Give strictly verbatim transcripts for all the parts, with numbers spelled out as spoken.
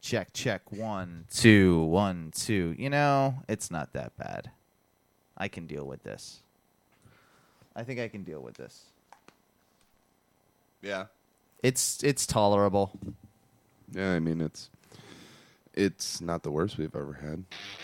check, check. One, two, one, two. You know, it's not that bad. I can deal with this. I think I can deal with this. Yeah. It's it's tolerable. Yeah, I mean, it's it's not the worst we've ever had.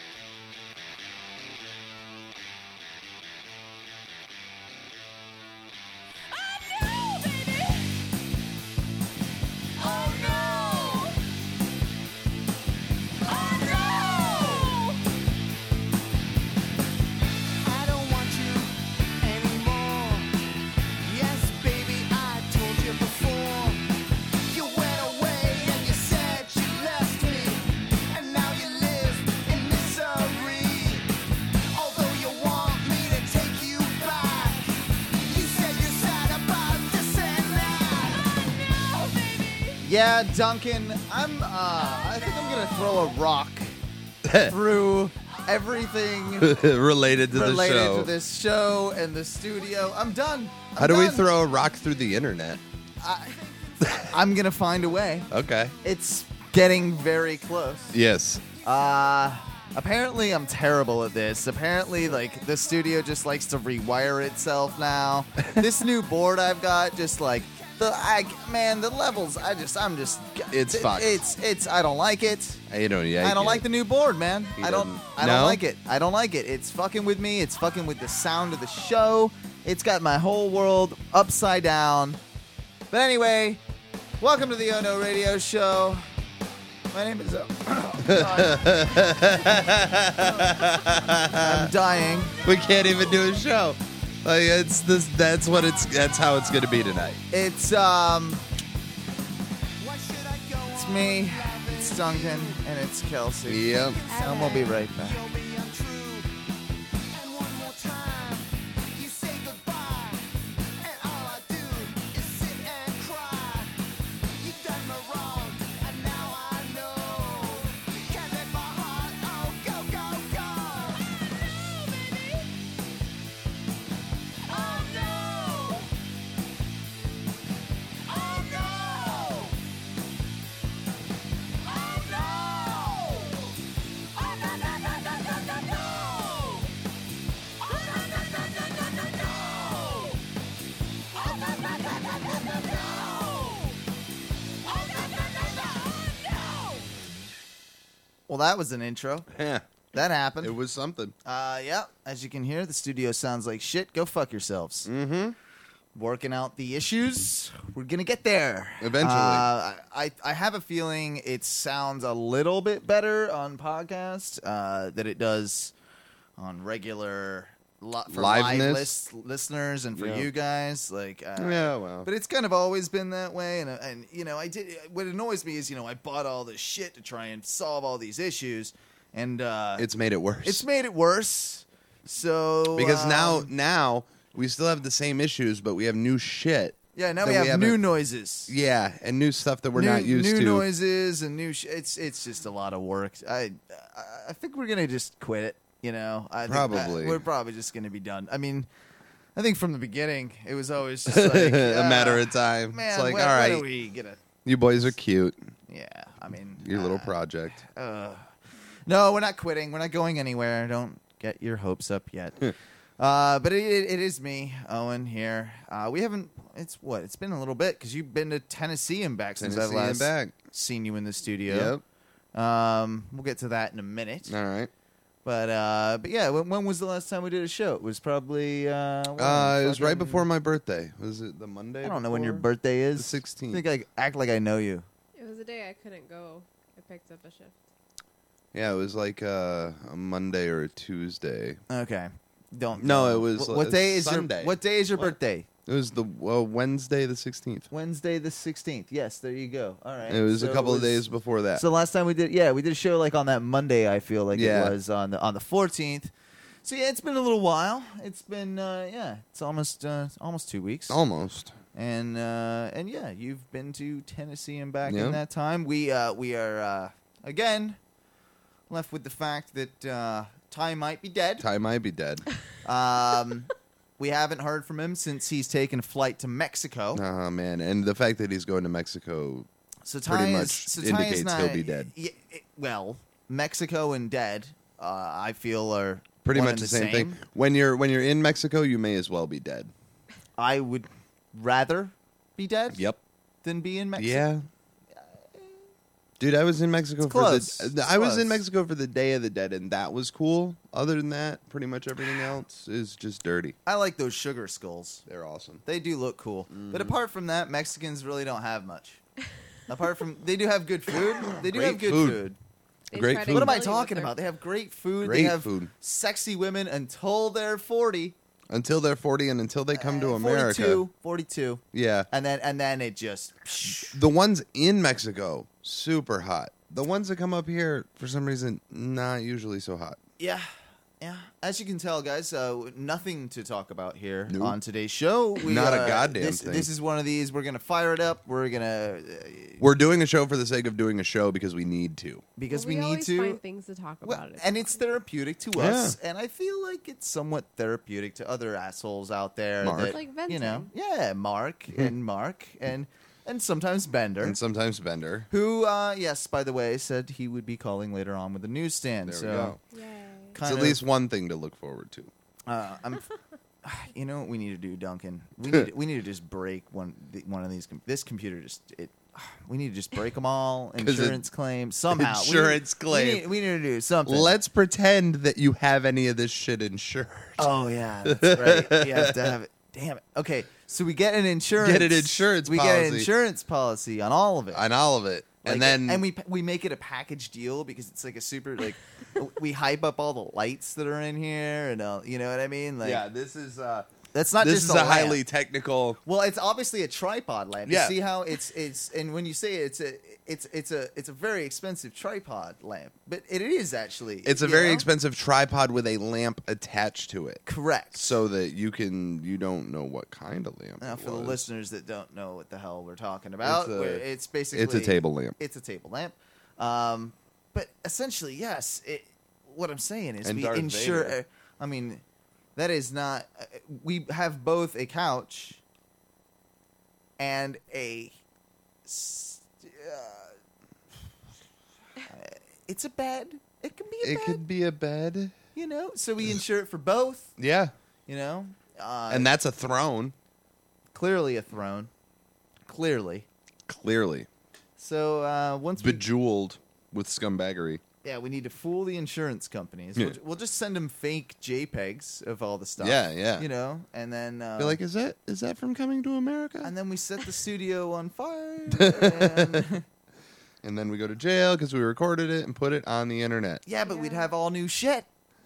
Yeah, Duncan, I'm. Uh, I think I'm gonna throw a rock through everything related to related the show. to this show and the studio. I'm done. I'm How do we done. throw a rock through the internet? I, I'm gonna find a way. Okay. It's getting very close. Yes. Uh, apparently I'm terrible at this. Apparently, like, the studio just likes to rewire itself now. This new board I've got, just like the I man, the levels. I just, I'm just. It's it, fucked. It's, it's. I don't like it. I don't. Yeah. I don't like the new board, man. He I don't. doesn't- I don't No? like it. I don't like it. It's fucking with me. It's fucking with the sound of the show. It's got my whole world upside down. But anyway, welcome to the Oh No Radio Show. My name is. Uh, I'm dying. We can't even do a show. Like it's this. That's what it's. That's how it's gonna be tonight. It's um. It's me. It's Duncan, and it's Kelsey. Yep. And we'll be right back. Well, that was an intro. Yeah. That happened. It was something. Uh, yeah, as you can hear, the studio sounds like shit. Go fuck yourselves. Mm-hmm. Working out the issues. We're gonna get there Eventually. Uh, I I have a feeling it sounds a little bit better on podcast uh, than it does on regular lo- for live Liveness. list, listeners and for Yeah. you guys. Like, uh, Yeah, well. But it's kind of always been that way, and uh, and you know, I did. What annoys me is, you know, I bought all this shit to try and solve all these issues, and uh, It's made it worse. it's made it worse. So because um, now, now we still have the same issues, but we have new shit. yeah, now that we we have new haven't- noises. Yeah, and new stuff that we're new, not used new to. noises and new. Sh- it's it's just a lot of work. I I, I think we're gonna just quit it. You know, I think, Probably. uh, we're probably just gonna be done. I mean, I think from the beginning it was always just like a uh, matter of time. Man, it's like, when, all when right, are we gonna? you boys are cute. Yeah, I mean, Your little uh, project. Uh, no, we're not quitting. We're not going anywhere. Don't get your hopes up yet. uh, but it, it, it is me, Owen, here. Uh, we haven't. It's what? It's been a little bit because you've been to Tennessee and back since Tennessee I've and last back. seen you in the studio. Yep. Um, we'll get to that in a minute. All right. But uh, but yeah, when, when was the last time we did a show? It was probably. Uh, when? Uh, it was right Fucking- before my birthday. Was it the Monday? I don't know when your before? birthday is. The sixteenth. I think I act like I know you. It was a day I couldn't go. I picked up a shift. Yeah, it was like uh, a Monday or a Tuesday. Okay. Don't. No, don't. it was, What, uh, what day is Sunday. your What day is your What? birthday? It was the well, Wednesday the sixteenth. Wednesday the sixteenth. Yes, there you go. All right. It was So a couple it of was- days before that. So last time we did, yeah, we did a show like on that Monday. I feel like Yeah. it was on the on the fourteenth. So yeah, it's been a little while. It's been uh, yeah, it's almost uh, it's almost two weeks. Almost. And uh, and yeah, you've been to Tennessee and back Yeah. in that time. We uh, we are uh, again left with the fact that uh, Ty might be dead. Ty might be dead. Um, we haven't heard from him since he's taken a flight to Mexico. Oh man, and the fact that he's going to Mexico So Ty pretty is, much so Ty indicates is not, he'll be dead. Yeah, it- well, Mexico and dead, uh, I feel are Pretty one much and the same, thing. When you're when you're in Mexico, you may as well be dead. I would rather be dead Yep. than be in Mexico. Yeah. Dude, I was in Mexico It's for close. the. It's I was close. in Mexico for the Day of the Dead, and that was cool. Other than that, pretty much everything else is just dirty. I like those sugar skulls. They're awesome. They do look cool. Mm-hmm. But apart from that, Mexicans really don't have much. Apart from, they do have good food. They do Great have good food. food. They Great try to food. What am I kill you with talking their- about? They have great food. Great they have food. sexy women until they're forty. Until they're forty and until they come to Uh, America. forty-two, forty-two. Yeah. And then and then it just The ones in Mexico, super hot. The ones that come up here, for some reason, not usually so hot. yeah. Yeah. As you can tell, guys, uh, nothing to talk about here Nope. on today's show. We, Not a uh, goddamn this, thing. This is one of these. We're gonna fire it up. We're gonna uh, We're doing a show for the sake of doing a show because we need to. because Well, we, need always to. find things to talk Well, about. It's and it's fun. therapeutic to us, and I feel like it's somewhat therapeutic to other assholes out there. Mark. That, Like you know, venting. yeah, Mark and Mark and and sometimes Bender, And sometimes Bender. who, uh, yes, by the way, said he would be calling later on with a newsstand. There so we go. Yay. It's kind at of, least one thing to look forward to. uh, I'm. You know what we need to do, Duncan? We need we need to just break one the- one of these. Com- this computer just it. We need to just break them all. 'Cause it- Insurance claim somehow. We need- Insurance claim. We need, we need to do something. Let's pretend that you have any of this shit insured. Oh yeah, that's right. You have to have it. Damn it. Okay, so we get an insurance. Get an insurance We get an policy. insurance policy on all of it. On all of it. Like, and then and we we make it a package deal because it's like a super like we hype up all the lights that are in here and all, you know what I mean? Like yeah, this is uh that's not this just is a, a lamp. highly technical. Well, it's obviously a tripod lamp. Yeah. You see how it's it's and when you say it's a it's it's a it's a very expensive tripod lamp, but it is actually It's a you very know? expensive tripod with a lamp attached to it, Correct. so that you can you don't know what kind of lamp. Now, it for the was. listeners that don't know what the hell we're talking about, It's a- we're- it's basically it's a table lamp. It's a table lamp. Um, but essentially, yes. It, what I'm saying is, And we Darth insure. Vader. Uh, I mean, that is not. Uh, we have both a couch and a. s- Uh, it's a bed. It can be a It bed. could be a bed. You know, so we insure it for both. Yeah, You know, uh, and that's a throne. clearly a throne. Clearly. Clearly So uh, once we, bejeweled with scumbaggery. yeah, we need to fool the insurance companies. Yeah. We'll, we'll just send them fake JPEGs of all the stuff. Yeah, yeah. You know, and then uh, Be like, is that is that from Coming to America? and then we set the studio on fire. and, And then we go to jail because we recorded it and put it on the internet. yeah, but we'd Yeah. have all new shit.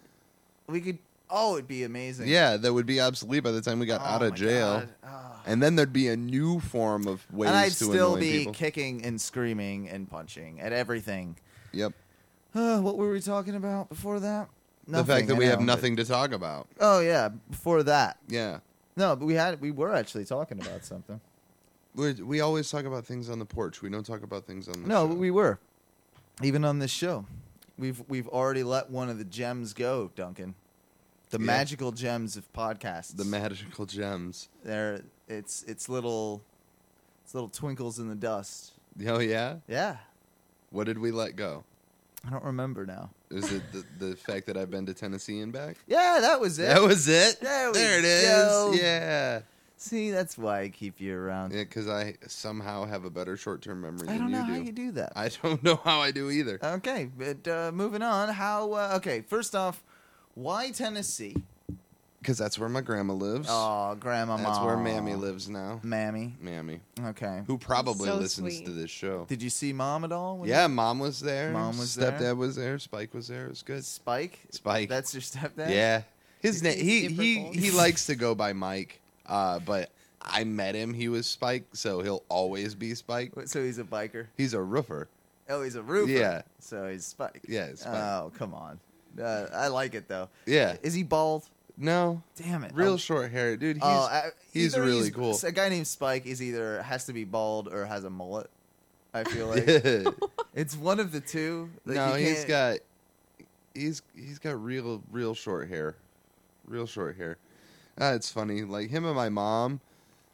We could. Oh, it'd be amazing. Yeah, that would be obsolete by the time we got Oh out of my jail. God. Oh. And then there'd be a new form of ways And I'd to still annoy be people. kicking and screaming and punching at everything. Yep. Uh, what were we talking about before that? the Nothing, fact that I we have know, but- nothing to talk about. Oh yeah, before that. Yeah. No, but we had we were actually talking about something. we we always talk about things on the porch. We don't talk about things on the No, show. we were. Even on this show, we've we've already let one of the gems go, Duncan. The Yeah. magical gems of podcasts. The magical gems. They're it's it's little it's little twinkles in the dust. Oh, yeah? Yeah, What did we let go? I don't remember now. Is it the, the fact that I've been to Tennessee and back? Yeah, that was it. That was it? There we it is. go. Yeah. See, that's why I keep you around. Yeah, because I somehow have a better short-term memory I than don't know you how do. you do that. I don't know how I do either. Okay, but uh, moving on. How? Uh, okay, first off, why Tennessee? Because that's where my grandma lives. Oh, grandma. That's where Mammy lives now. Mammy. Mammy. Okay. Who probably So listens sweet. to this show. Did you see mom at all? when Yeah, Mom was there. Mom was Stepdad there. was there. Spike was there. It was you- good. Spike. Spike. That's your stepdad. Yeah. His Is name. he He super he cool? he likes to go by Mike. Uh, but I met him. He was Spike, so he'll always be Spike. So he's a biker. He's a roofer. Oh, he's a roofer. Yeah. So he's Spike. Yeah, it's Spike. Oh, come on. Uh, I like it though. Yeah. Is he bald? No. Damn it. Real Oh, short hair, dude. He's oh, I- he's either really cool. A guy named Spike is either has to be bald or has a mullet. I feel like it's one of the two. Like, no, you he's can't- got he's he's got real real short hair, real short hair. Uh, it's funny, like him and my mom.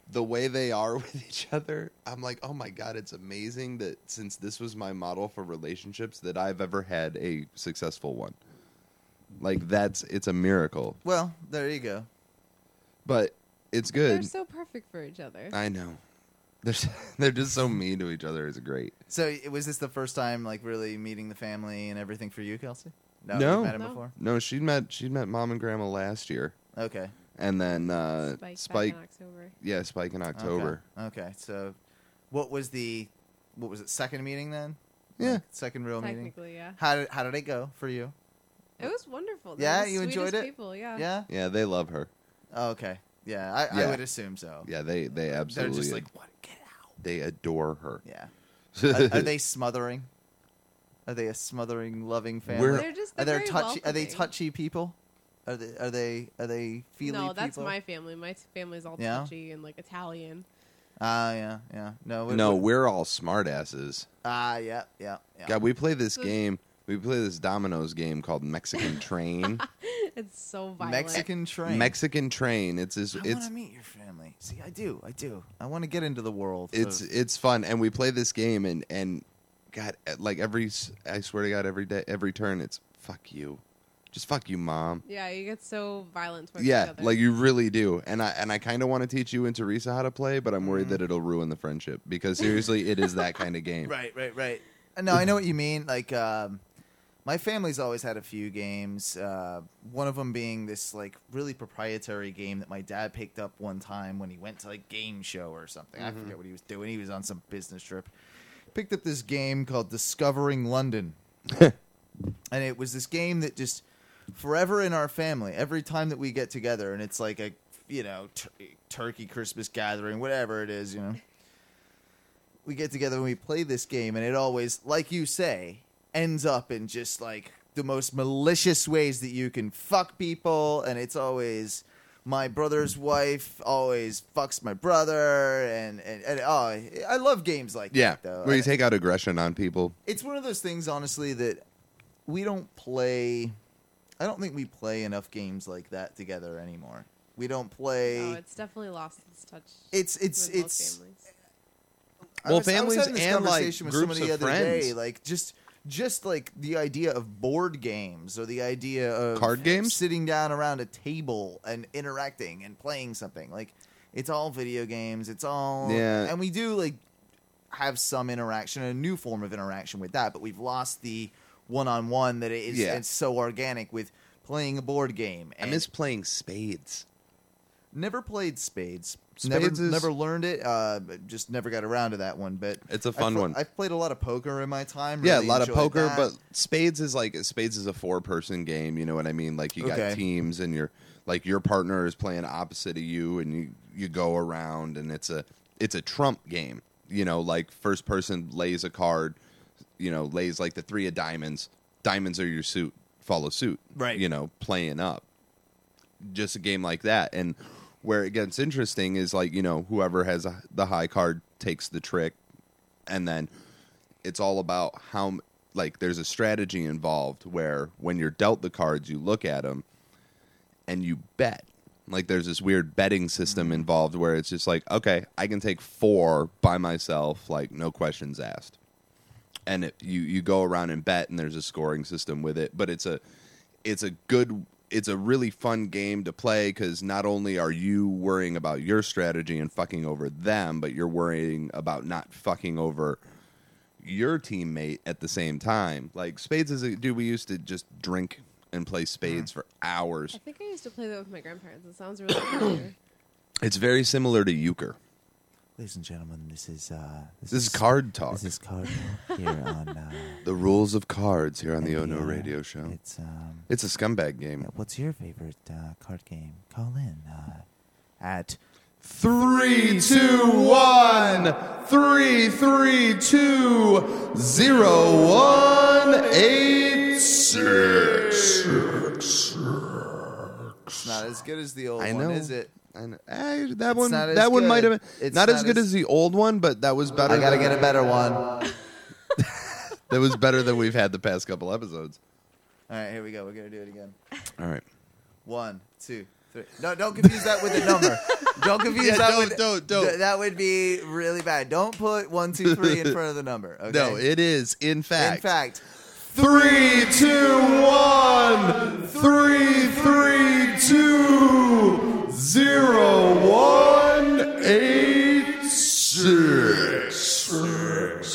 the way they are with each other, I'm like, oh my God, it's amazing that since this was my model for relationships, that I've ever had a successful one. Like, that's, it's a miracle. Well, there you go. But it's They're good. so perfect for each other. I know. They're, they're just so mean to each other. It's great. So, was this the first time, like, really meeting the family and everything for you, Kelsey? No, No. you met him No. before. No, she met she met mom and grandma last year. Okay. And then uh, Spike, Spike, back in October. yeah, Spike in October. Okay. okay. So, what was the, what was it? Second meeting then? Yeah. Like, second real meeting. Technically, yeah. How did how did it go for you? It was wonderful. They're Yeah, the you enjoyed sweetest it? People, yeah. Yeah. Yeah, they love her. Oh, okay. Yeah, I, I Yeah. would assume so. Yeah, they they They're absolutely just like, what? Get out. they adore her. Yeah. are, are they smothering? Are they a smothering, loving family? We're- They're just Are they're they very touchy? Are they welcoming. touchy people? Are they are they are they feely No, that's people? my family. My t- family's all Yeah? touchy and like Italian. Ah, yeah, yeah. No, we- No, we- we're all smartasses. Ah, yeah, yeah, yeah. God, we play this game. We play this Domino's game called Mexican Train. It's so violent. Mexican train. Mexican Train. It's this. I want It's to meet your family. See, I do, I do. I want to get into the world. it's of- it's fun, and we play this game, and and God, like every s- I swear to God, every day, every turn, it's fuck you, just fuck you, mom. Yeah, you get so violent towards Yeah, each other. like you really do, and I and I kind of want to teach you and Teresa how to play, but I'm worried Mhm. that it'll ruin the friendship because seriously, it is that kind of game. right, right, right. No, I know what you mean. Like, um, my family's always had a few games. Uh, one of them being this like really proprietary game that my dad picked up one time when he went to like game show or something. I Mhm. forget what he was doing. He was on some business trip. Picked up this game called Discovering London, and it was this game that just forever in our family. Every time that we get together, and it's like a you know tur- turkey Christmas gathering, whatever it is, you know. We get together and we play this game, and it always, like you say, ends up in just like the most malicious ways that you can fuck people, and it's always my brother's wife always fucks my brother, and and, and oh, I love games like Yeah, that though. where you And take out aggression on people. it's one of those things, honestly, that we don't play. I don't think we play enough games like that together anymore. We don't play. No, it's definitely lost its touch. it's it's with most it's. families. I Well, was- I was families having this and, like, conversation with groups somebody of the other friends. day, like just just like the idea of board games or the idea of Card games? sitting down around a table and interacting and playing something. Like it's all video games. It's all Yeah. and we do like have some interaction, a new form of interaction with that, but we've lost the one-on-one that it is. Yeah. It's so organic with playing a board game. I And miss playing spades. never played spades. Spades never, is- never learned it. Uh, just never got around to that one. But It's a I've fun pl- one. I've played a lot of poker in my time. Yeah, a really lot of enjoyed poker, that. but spades is like spades is a four person game. You know what I mean? Like you got Okay. teams, and your like your partner is playing opposite of you, and you you go around, and it's a it's a trump game. You know, like first person lays a card. You know, lays like the three of diamonds. Diamonds are your suit. Follow suit. Right. You know, playing up. Just a game like that, and where it gets interesting is like you know whoever has a, the high card takes the trick, and then it's all about how m- like there's a strategy involved where when you're dealt the cards you look at them and you bet. Like there's this weird betting system involved where it's just like, okay, I can take four by myself, like no questions asked, and it, you you go around and bet, and there's a scoring system with it, but it's a it's a good it's a really fun game to play because not only are you worrying about your strategy and fucking over them, but you're worrying about not fucking over your teammate at the same time. Like spades is a dude. We used to just drink and play spades for hours. I think I used to play that with my grandparents. It sounds really familiar. It's very similar to euchre. ladies and gentlemen, this is uh, This is card talk. This is card here on uh, The rules of cards here on the N Ono P R. Radio Show. It's um, It's a scumbag game. what's your favorite uh, card game? Call in uh, at Three, two, one, three, three, two, zero, one, eight, six. It's not as good as the old I one, know. is it? I know. Eh, that It's one, not as that one good. might have been It's not, not as good as- as the old one, but that was better. I gotta than, get a better one. All That was better than we've had the past couple episodes. right, here we go. We're gonna do it again. All right. One, two, three. No, don't confuse that with a number. Don't confuse Yeah, that don't, with don't, don't. Th- that would be really bad. Don't put one, two, three in front of the number. Okay? No, it is in fact. In fact, Three, two, one, three, three, two, zero, one, eight, six, six,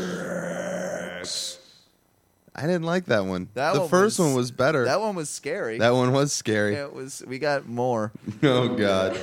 six. I didn't like that one. That the one first was- one was better. that one was scary. That one was scary. It was. We got more. Oh God.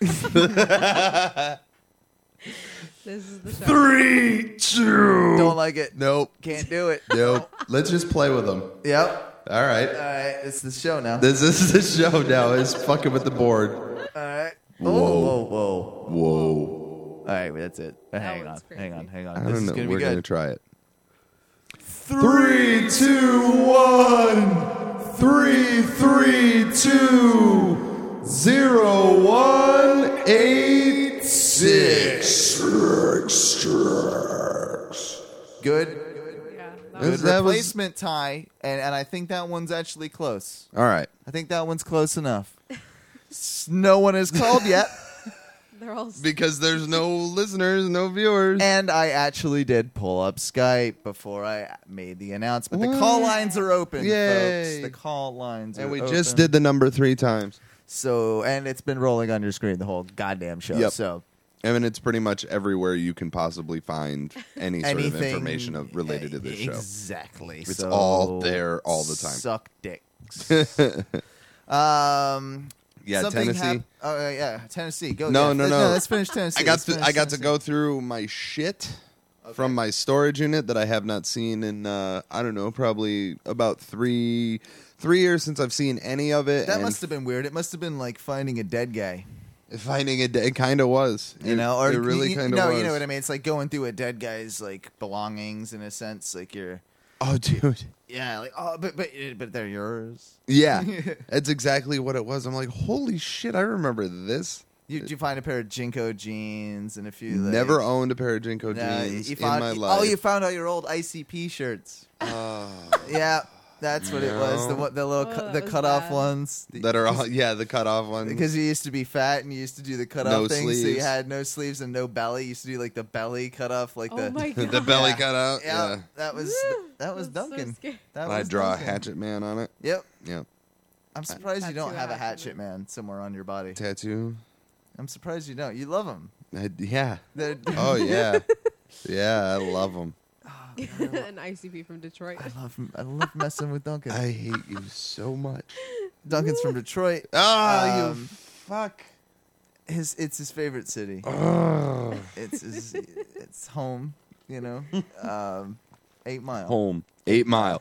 This is the show. Three, two. Don't like it. Nope. Can't do it. Nope. Let's just play with them. Yep. All right. All right. It's the show now. This is the show now. Is fucking with the board. All right. Whoa. Whoa. Whoa. Whoa. Whoa. All right. That's it. hang on. one's crazy. Hang on. Hang on. I This don't is know. gonna We're be gonna good. try it. Three, two, one. Three, three, two, zero, one, eight, six, six, six. Good. Yeah, that Good was, That was- replacement tie, and, and I think that one's actually close. All right. I think that one's close enough. S- no one has called yet, they're all. Because there's no listeners, no viewers. and I actually did pull up Skype before I made the announcement. The What? call lines are open, Yay. folks. The call lines And are we open. just did the number three times. So, and it's been rolling on your screen the whole goddamn show. Yep. So, I mean, it's pretty much everywhere you can possibly find any sort of anything information of, related to this show. Exactly. It's So, all there all the time. Suck dicks. um. Yeah, something Tennessee. hap- oh uh, yeah, Tennessee. Go. No, yeah. no, Let's- no. Let's finish Tennessee. I got Let's to finish I got to Tennessee. go through my shit from my storage unit that I have not seen in uh, I don't know, probably about three three years since I've seen any of it. That and must have been weird. It must have been like finding a dead guy. finding it. It kind of was, You It- know, or it really you- kind of no, was. you know what I mean. It's like going through a dead guy's like belongings in a sense. Like you're, Oh, dude. yeah, like oh, but but but they're yours. Yeah, that's exactly what it was. I'm like, holy shit, I remember this. You you find a pair of Jinko jeans and a few. Like, Never owned a pair of Jinko No, jeans you in found, my life. Oh, you found out your old I C P shirts. Oh, Yeah, that's what it was. The No. one- the little Oh, cu- that the was cut off bad. ones. that are all yeah, the cutoff ones. Because you used to be fat and you used to do the cut off No thing, so you sleeves. had no sleeves and no belly. You used to do like the belly cut off, like Oh the my god. the belly Yeah. cut out. yeah, Yeah, that was Woo! that was That's so Duncan. scary. that I was draw Duncan. a hatchet man on it. Yep. Yeah, I'm surprised you don't Tattoo have a Hatchet hatchet man somewhere on your body. tattoo. I'm surprised you don't. You love them. I, yeah. They're, Oh yeah, yeah. I love them. An I C P from Detroit. I love I love messing with Duncan. I hate you so much. Duncan's from Detroit. Oh, Um, you fuck. His it's his favorite city. Oh. It's his, it's home. You know, um, eight mile Home. Eight mile.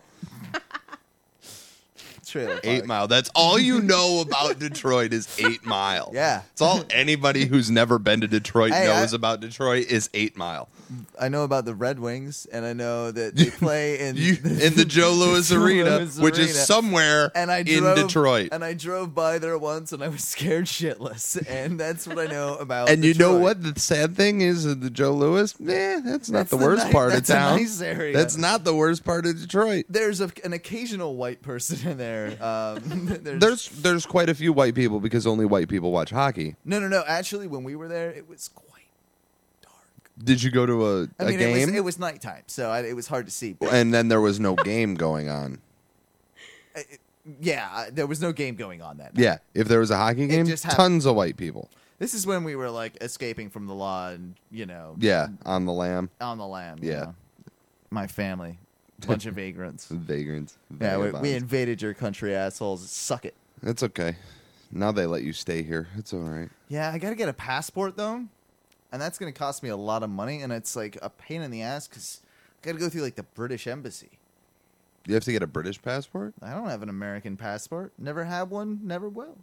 trailer. Eight park. mile. That's all you know about Detroit is eight mile. Yeah. It's all anybody who's never been to Detroit Hey, knows I- about Detroit is eight mile. I know about the Red Wings, and I know that they play in You, in the Joe Louis Joe Arena, Louis which Arena. is somewhere and I in drove, Detroit. And I drove by there once, and I was scared shitless. And that's what I know about. And you know Detroit. what the sad thing is of the Joe Louis? Eh, that's not That's the the worst ni- part of that's a town. nice area. That's not the worst part of Detroit. There's a, an occasional white person in there. Um, there's, There's there's quite a few white people because only white people watch hockey. no, no, no. Actually, when we were there, it was quite dark. Did you go to a, I a mean, game? it was it was nighttime, so I, it was hard to see. But and then there was no game going on. uh, yeah, uh, there was no game going on that night. Yeah, if there was a hockey game, just hap- tons of white people. This is when we were like escaping from the law, and you know, Yeah, on the lam, on the lam. you Yeah. know. My family, bunch of vagrants. vagrants. Yeah, we, we vagabonds. invaded your country, assholes. Suck it. It's okay. Now they let you stay here. It's all right. Yeah, I got to get a passport though, and that's going to cost me a lot of money, and it's like a pain in the ass because I got to go through like the British embassy. You have to get a British passport? I don't have an American passport. Never had one. Never will.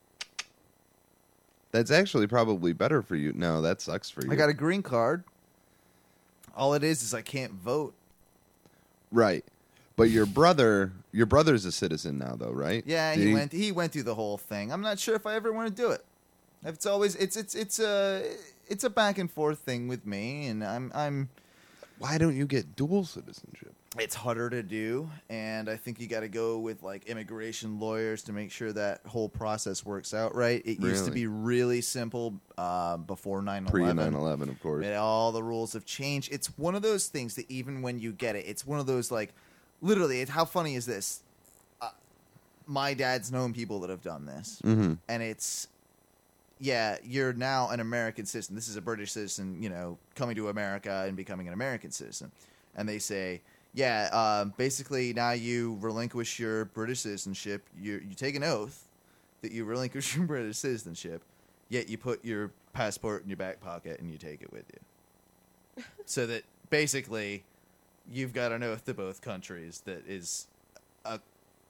That's actually probably better for you. No, that sucks for you. I got a green card. All it is is I can't vote. Right. But your brother, your brother's a citizen now, though, right? Yeah, Did he went. He went through the whole thing. I'm not sure if I ever want to do it. It's always it's it's it's a it's a back and forth thing with me, and I'm I'm Why don't you get dual citizenship? It's harder to do, and I think you got to go with like immigration lawyers to make sure that whole process works out right. It used to Really? be really simple uh, before nine Pre eleven. nine eleven, of course. And all the rules have changed. It's one of those things that even when you get it, it's one of those like, literally, it, how funny is this? Uh, my dad's known people that have done this, Mm-hmm. and it's, yeah, you're now an American citizen. This is a British citizen, you know, coming to America and becoming an American citizen. And they say, yeah, um, basically now you relinquish your British citizenship. You you take an oath that you relinquish your British citizenship, yet you put your passport in your back pocket and you take it with you. So that basically you've got an oath to both countries that is a,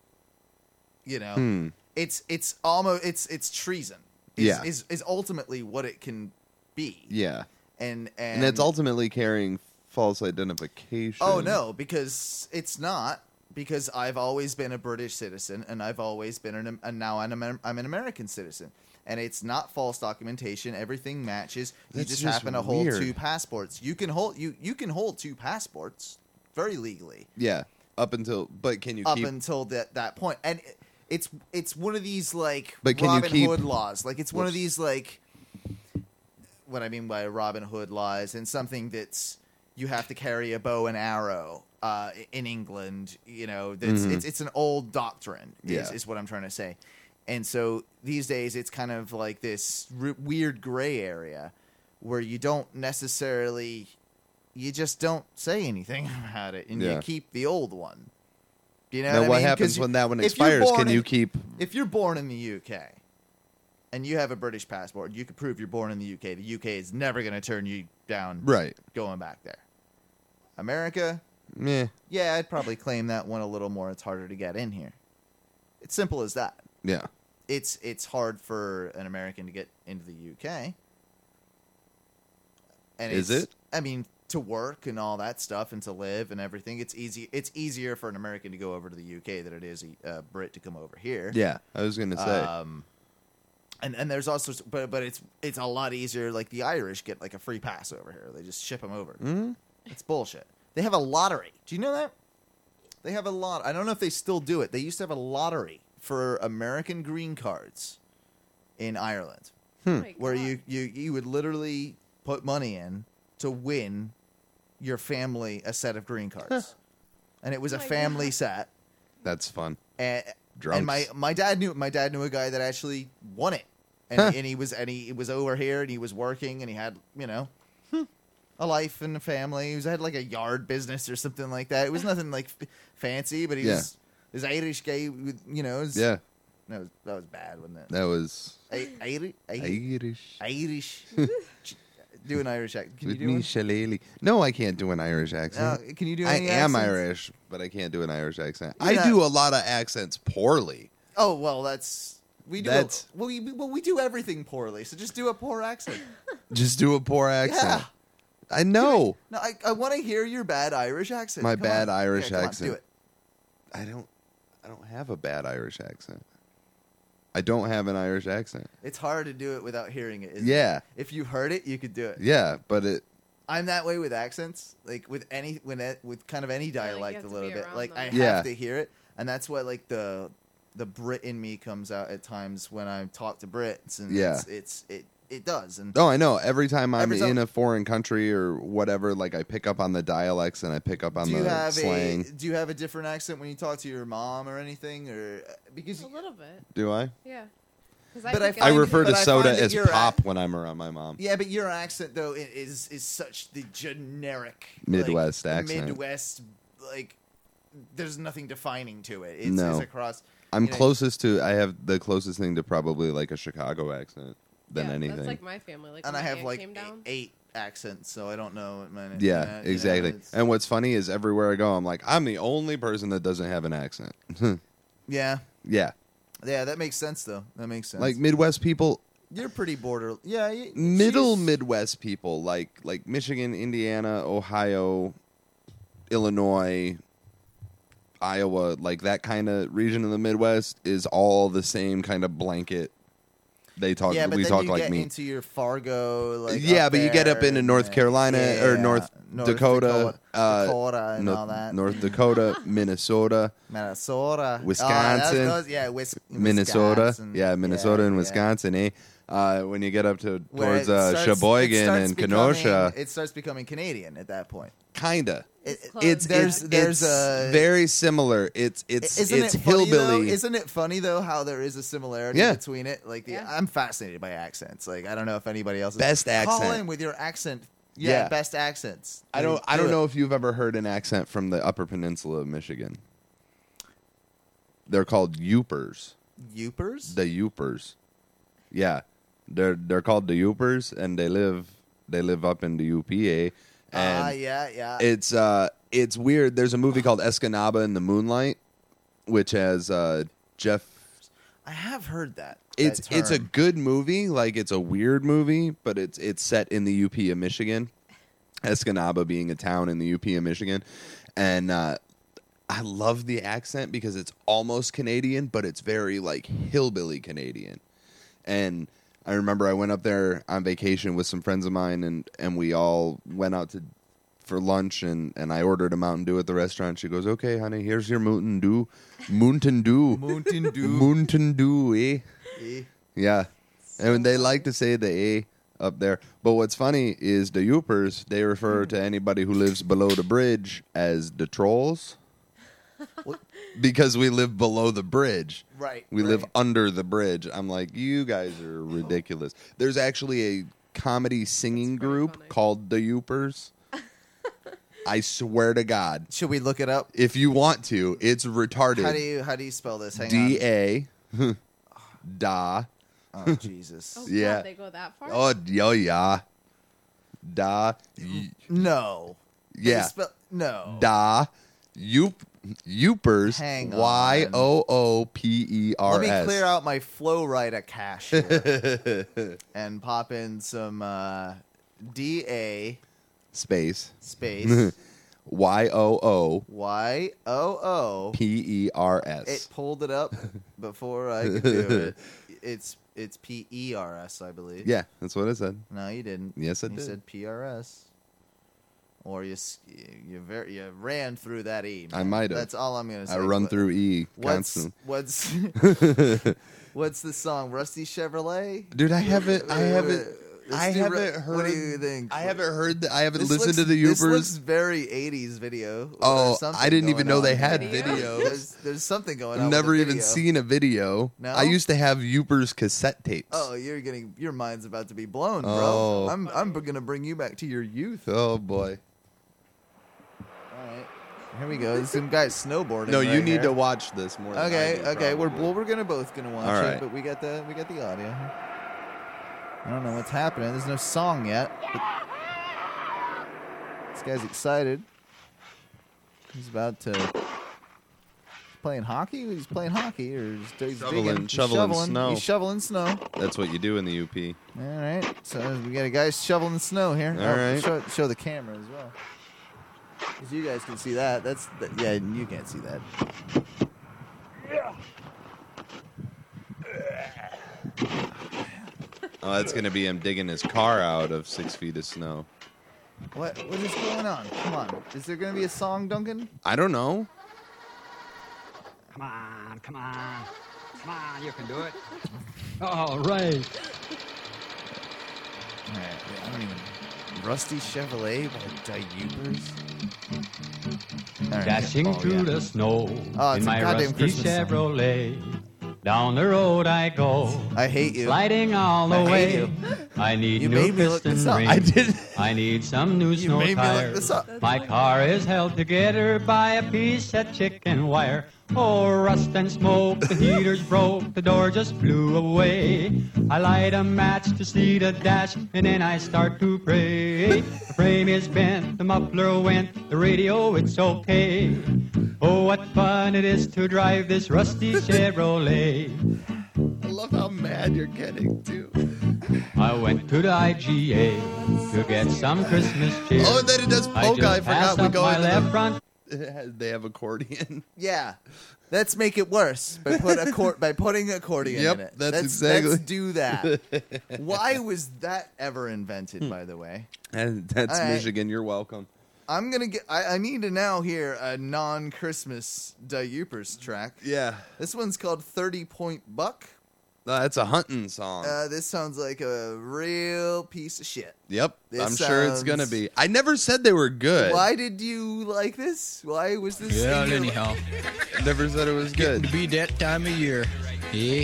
you know, Hmm. it's it's almost it's it's treason. Is, Yeah. is is ultimately what it can be. Yeah. and and, And it's ultimately carrying false identification. Oh no, because it's not. Because I've always been a British citizen, and I've always been an, and now I'm an, I'm an American citizen, and it's not false documentation. Everything matches. You That's just, just happen to hold weird. two passports. You can hold you you can hold two passports very legally Yeah. Up until, but can you up keep? until that that point, and it- it's it's one of these like But can you Robin keep- Hood laws. Like it's one of Whoops. these like what I mean by Robin Hood laws, and something that's you have to carry a bow and arrow uh, in England. You know, that's, Mhm. it's it's an old doctrine. Is, Yeah. is what I'm trying to say. And so these days, it's kind of like this r- weird gray area where you don't necessarily, you just don't say anything about it, and Yeah. you keep the old one. You know Now, what, I what mean? 'Cause happens you- when that one if you're expires? born Can you in- keep? If you're born in the U K and you have a British passport, you can prove you're born in the U K. The U K is never going to turn you down Right. going back there. America, Meh. yeah, I'd probably claim that one a little more. It's harder to get in here. It's simple as that. Yeah. It's it's hard for an American to get into the U K. And Is it's- it? I mean, to work and all that stuff, and to live and everything. It's easy. It's easier for an American to go over to the U K than it is a uh, Brit to come over here. Yeah. I was gonna say. Um, and and there's also, but but it's it's a lot easier. Like the Irish get like a free pass over here. They just ship them over. Hmm? It's bullshit. They have a lottery. Do you know that? They have a lot. I don't know if they still do it. They used to have a lottery for American green cards in Ireland, Oh my where God. you, you you would literally put money in to win your family a set of green cards, and it was Oh a my family God. set. That's fun. And, Drunks. and my my dad knew my dad knew a guy that actually won it, and, Huh. and he was and he, he was over here and he was working and he had you know a life and a family. He was had like a yard business or something like that. It was nothing like f- fancy, but he Yeah. was this Irish guy with you know. Was, Yeah. that was that was bad, wasn't it? That was I- Irish, Irish, Irish. Irish. Do an Irish accent. Can you With do me, one? shillelagh. No, I can't do an Irish No, accent. can you do I any am accents? Irish, but I can't do an Irish accent. You're I not- do a lot of accents poorly. Oh well, that's we do. That's- a, well, we, well, we do everything poorly, so just do a poor accent. Just do a poor accent. Yeah. I know. No, I, I want to hear your bad Irish accent. My Come bad on. Irish Yeah, come on, accent. do it. I don't. I don't have a bad Irish accent. I don't have an Irish accent. It's hard to do it without hearing it. isn't Yeah. it? If you heard it, you could do it. Yeah, but it. I'm that way with accents, like with any when it, with kind of any Yeah, like, you dialect have a to little be bit. around Like I them. have Yeah. to hear it, and that's why like the the Brit in me comes out at times when I talk to Brits, and Yeah. it's, it's it it does. And Oh, I know. Every time I'm Every time- in a foreign country or whatever, like I pick up on the dialects and I pick up on do you the have slang. a do you have a different accent when you talk to your mom or anything, or because A little bit, Do I? yeah. 'Cause But I pick it I find- up- refer to but I soda find that as you're at- pop when I'm around my mom. yeah, but your accent though i- is is such the generic Midwest like, accent. Midwest, like there's nothing defining to it. It's, No. it's across. I'm you know, closest to. I have the closest thing to probably like a Chicago accent than yeah, anything. That's like my family. Like and when I my have aunt like came eight, down. eight accents, so I don't know what mine. yeah, you know, exactly. it's- And what's funny is everywhere I go, I'm like, I'm the only person that doesn't have an accent. yeah, yeah, yeah, that makes sense though. That makes sense. like Midwest people, you're pretty border. Yeah, y- middle she's- Midwest people, like like Michigan, Indiana, Ohio, Illinois, Iowa, like that kind of region of the Midwest is all the same kind of blanket they talk. yeah, but we then talk you like get me. into your Fargo, like Yeah, up but you get there up into and North then- Carolina yeah, or North Dakota, Dakota, uh, Dakota and No- all that. North Dakota, Minnesota, Minnesota, Wisconsin, oh, those, those, yeah, Wis- Minnesota, Wisconsin. yeah, Minnesota yeah, and yeah. Wisconsin, eh? Uh, when you get up to Where towards it uh, starts- it Sheboygan starts and becoming- Kenosha, it starts becoming Canadian at that point. kinda. It's It- close. It's There's- it's, there's it's a- very similar. It's it's Isn't it's it funny, though? hillbilly. Isn't it funny though how there is a similarity Yeah. between it? Like the, Yeah. I'm fascinated by accents. Like I don't know if anybody else is. Best Call accent. in with your accent. Yeah, Yeah. best accents. I don't. Like, I do don't it. know if you've ever heard an accent from the Upper Peninsula of Michigan. They're called Yoopers. Yoopers. The Yoopers. Yeah, they're they're called the Yoopers, and they live they live up in the U P A. And Ah, yeah, yeah. it's uh it's weird. There's a movie called Escanaba in the Moonlight, which has uh, Jeff. I have heard that. It's that it's a term. good movie. Like it's a weird movie, but it's it's set in the U P of Michigan. Escanaba being a town in the U P of Michigan, and uh, I love the accent because it's almost Canadian, but it's very like hillbilly Canadian. And I remember I went up there on vacation with some friends of mine, and, and we all went out to for lunch, and, and I ordered a Mountain Dew at the restaurant. She goes, "Okay, honey, here's your Mountain Dew, Mountain Dew, Mountain Dew. Mountain Dew, eh?" Eh? Yeah, and they like to say the A up there. But what's funny is the Yoopers, they refer to anybody who lives below the bridge as the trolls. Because we live below the bridge. Right. We right. live under the bridge. I'm like, you guys are ridiculous. There's actually a comedy singing That's pretty group funny. called the Yoopers. I swear to God. Should we look it up? If you want to, it's retarded. How do you how do you spell this? Hang D on. A Da. Oh Jesus. Oh, Yeah. God, they go that far? Oh, yo, yeah. Da. y- No. They Yeah. spell- no. Da. Yoop. Yoopers. Hang on. Y O O P E R S. Let me clear out my Flow Rida cache here and pop in some uh, D A Space. space Y O O Y O O. P E R It S. pulled it up before I could do it. It's it's P E R S, I believe. Yeah, that's what I said. No, you didn't. Yes, I you did. said P R S. Or you s- you ver- you ran through that E. I man. might have. That's all I'm gonna say. I run What- through E What's constantly. what's what's the song? Rusty Chevrolet. Dude, I haven't. I haven't. Let's I do haven't Ru- heard. What do you think? I haven't heard. The, I haven't This listened looks- to the This looks Yoopers. very eighties video. or Oh, something I didn't even going know they on. had Video? videos. There's, there's something going on. I've with never the even video. seen a video. No? I used to have Yoopers cassette tapes. Oh, you're getting your mind's about to be blown, bro. Oh. I'm I'm gonna bring you back to your youth. Oh, boy. All right, here we go. There's some guys snowboarding. No, you right need here. to watch this more. Than Okay, I do, okay. We're probably. well, we're gonna both gonna watch All it, right. but we got the we got the audio. here. I don't know what's happening. There's no song yet. But this guy's excited. He's about to. He's playing hockey. He's playing hockey, or he's, he's Shoveling- digging. He's shoveling shoveling snow. He's shoveling snow. That's what you do in the U P. All right. So we got a guy shoveling snow here. All Oh, right. Show, show the camera as well. Because you guys can see that. That's that, yeah. You can't see that. Oh, that's gonna be him digging his car out of six feet of snow. What what is going on? Come on. Is there going to be a song, Duncan? I don't know. Come on, come on. Come on, you can do it. All right. All right, yeah, I don't even. Rusty Chevrolet by Diupers. All right. Dashing Oh, through yeah. the snow Oh, it's in a my goddamn rusty Christmas song. Chevrolet. Down the road I go, I hate you. sliding all the I hate way. you. I need You new made me look piston this up. rings. I did. I need some new You snow made me look tires. this up. My car is held together by a piece of chicken wire. Oh, rust and smoke, the heater's broke, the door just flew away. I light a match to see the dash, and then I start to pray. The frame is bent, the muffler went, the radio, it's okay. Oh, what fun it is to drive this rusty Chevrolet. I love how mad you're getting too. I went to the I G A to get some Christmas cheer. Oh, and then it does I polka. just I forgot passed we up go my into left the. front. They have accordion. Yeah. Let's make it worse by put a cor- by putting accordion Yep, in it. that's let's, exactly- Let's do that. Why was that ever invented, by the way? And that's All right. Michigan. You're welcome. I'm gonna get. I, I need to now hear a non-Christmas Diupers track. Yeah. This one's called thirty Point Buck. Uh, that's a hunting song. Uh, this sounds like a real piece of shit. yep. this I'm sure it's going to sounds- be. I never said they were good. Why did you like this? Why was this? Well, in your- anyhow, Never said it was getting good. to be that time of year. Eh?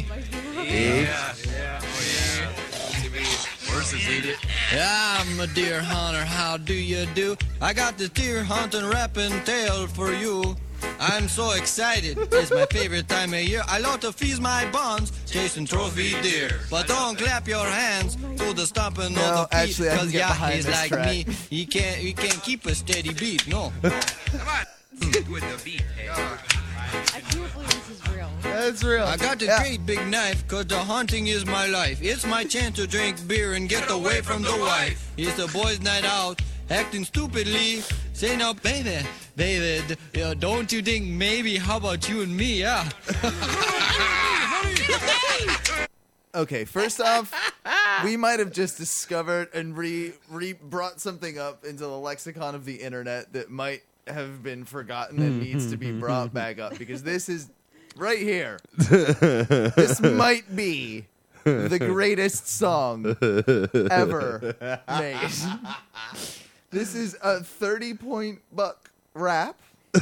Yeah, I'm a deer hunter, how do you do? I got the deer hunting rapping tale for you. I'm so excited, it's my favorite time of year. I love to feast my buns, chasing trophy deer. But don't clap your hands to the stomping No, of the feet. actually, I can Cause get yeah, behind he's this like track. me, he can't, he can't keep a steady beat, no. I can't believe this is real. That's real. I got the Yeah. great big knife, cause the hunting is my life. It's my chance to drink beer and get away from the wife. It's the boys' night out, acting stupidly. Say now, baby, baby, d- uh, don't you think maybe, how about you and me, yeah? Okay, first off, we might have just discovered and re re brought something up into the lexicon of the internet that might have been forgotten and needs to be brought back up because this is right here. This might be the greatest song ever made. This is a thirty Point Buck rap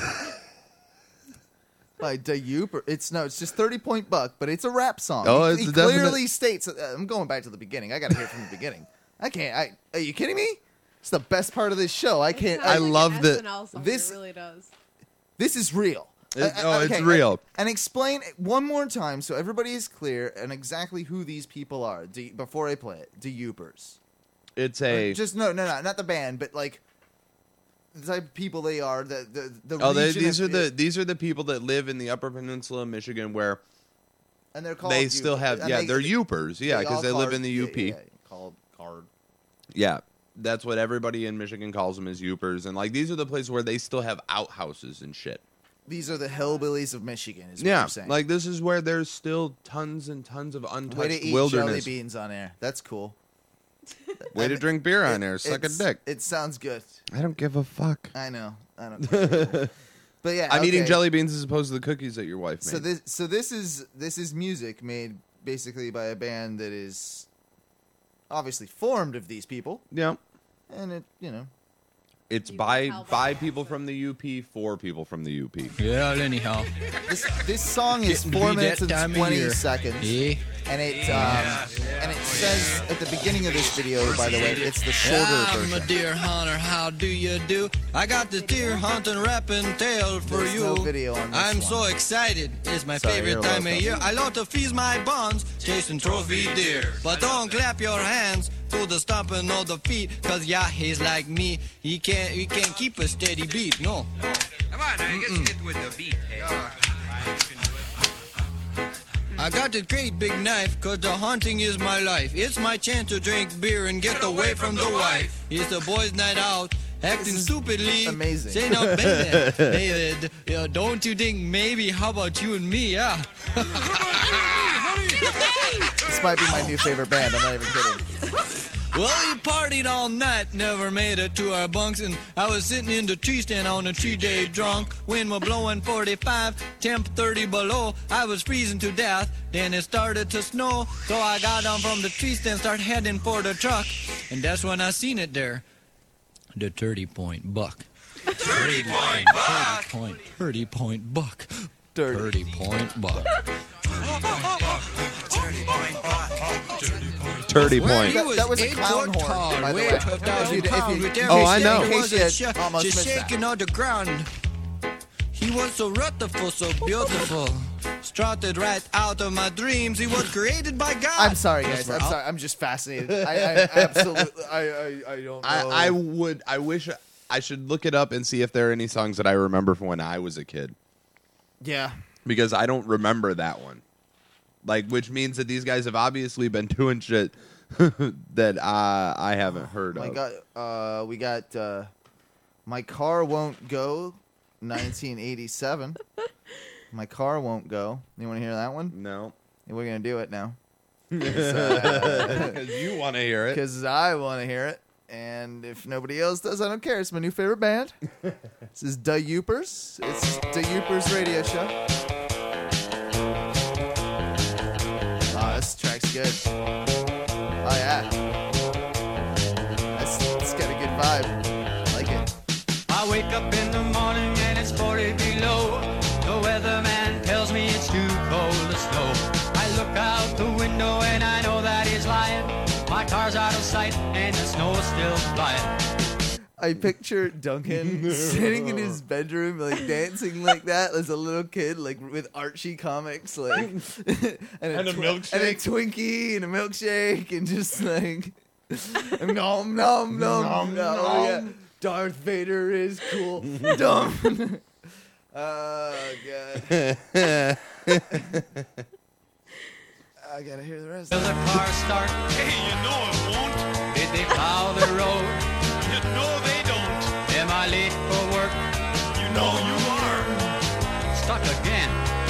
by Diuper. It's no, it's just thirty Point Buck, but it's a rap song. Oh, he, it's he a definite- clearly states. Uh, I'm going back to the beginning. I got to hear it from the beginning. I can't. I are you kidding me? It's the best part of this show. I can't. It sounds I, like an love that- S N L song, this- It really does. this is real. It- Uh, oh, it's okay, real. uh, And explain it one more time so everybody is clear and exactly who these people are. D- before I play it, Diupers. It's a. Just no, no, no, not the band, but like the type of people they are. The the the Oh, they, region these of- are the these are the people that live in the Upper Peninsula of Michigan, where and they're called. they Upers. still have. And Yeah, they- they're Upers. Yeah, all because they live card- in the yeah, U P. Yeah, yeah, called card. Yeah, that's what everybody in Michigan calls them, is Upers, and like these are the places where they still have outhouses and shit. These are the hillbillies of Michigan. Is what Yeah, you're saying. like this is where there's still tons and tons of way to untouched eat jelly wilderness. beans on air. That's cool. Way to drink beer on there, suck a It's- dick. It sounds good. I don't give a fuck. I know. I don't. Care. But yeah, I'm eating okay. jelly beans as opposed to the cookies that your wife made. So this, so this is this is music made basically by a band that is obviously formed of these people, yeah, and it, you know, it's You by can tell by by the people accent. from the U P for people from the U P. Well, anyhow, this this song is getting to four be minutes that time and of twenty year. seconds, Eh? and it um, and it says at the beginning of this video, by the way, it's the shorter I'm a version. deer hunter, how do you do? I got the deer hunting rapping tale for There's you. no video on this I'm one. so excited, it's my Sorry, favorite you're time of welcome. year. I love to feast my buns, chasing trophy deer. But don't clap your hands to the stomping of the feet, cause yeah, he's like me, he can't, he can't keep a steady beat, no. Come on, now, you get hit with the beat. I got the great big knife, cause the hunting is my life. It's my chance to drink beer and get away from the wife. It's the boys' night out, acting is stupidly. amazing. Say now, baby, baby, d- yeah, don't you think maybe, how about you and me, yeah? This might be my new favorite band. I'm not even kidding. Well, we partied all night, never made it to our bunks, and I was sitting in the tree stand on a tree day drunk. Wind was blowing forty-five, temp thirty below. I was freezing to death, then it started to snow. So I got down from the tree stand, start heading for the truck, and that's when I seen it there. The thirty point buck. thirty point buck. thirty point, thirty point buck. Dirty. thirty point buck. Thirty Well, point. he That- that was a eight clown foot horn, tall, by the weighed way. twelve If you- thousand if you- pounds with in every Oh, I case- know. in step case he you was a sh- almost just missed that. shaking on the ground. He was so wonderful, so beautiful. Strutted right out of my dreams. He was created by God. I'm sorry, Yes, guys. we're I'm out. sorry. I'm just fascinated. I, I absolutely. I, I. I don't know. I, I would. I wish I should look it up and see if there are any songs that I remember from when I was a kid, Yeah. because I don't remember that one. Like, which means that these guys have obviously been doing shit that uh, I haven't heard My of. God. Uh, we got. Uh, My car won't go. nineteen eighty-seven. My car won't go. You want to hear that one? No. We're going to do it now. Because you want to hear it. Because I want to hear it. And if nobody else does, I don't care. It's my new favorite band. This is Da Youpers. It's Da Youpers radio show. Oh, this track's good. Oh, yeah. That's, it's got a good vibe. I like it. I wake up in the morning and it's forty below. The weatherman tells me it's too cold to snow. I look out the window and I know that he's lying. My car's out of sight and the snow is still flying. I picture Duncan sitting in his bedroom, like dancing like that as a little kid, like with Archie comics, like and, a, And a twi- milkshake. and a Twinkie, and a milkshake, and just like nom nom nom. Nom, Oh, yeah. nom. Darth Vader is cool. Dumb. Oh god. I gotta hear the rest. Will the car start? Hey, you know it won't. Did they plow the road? You know they don't. Am I late for work? You know you are. Stuck again.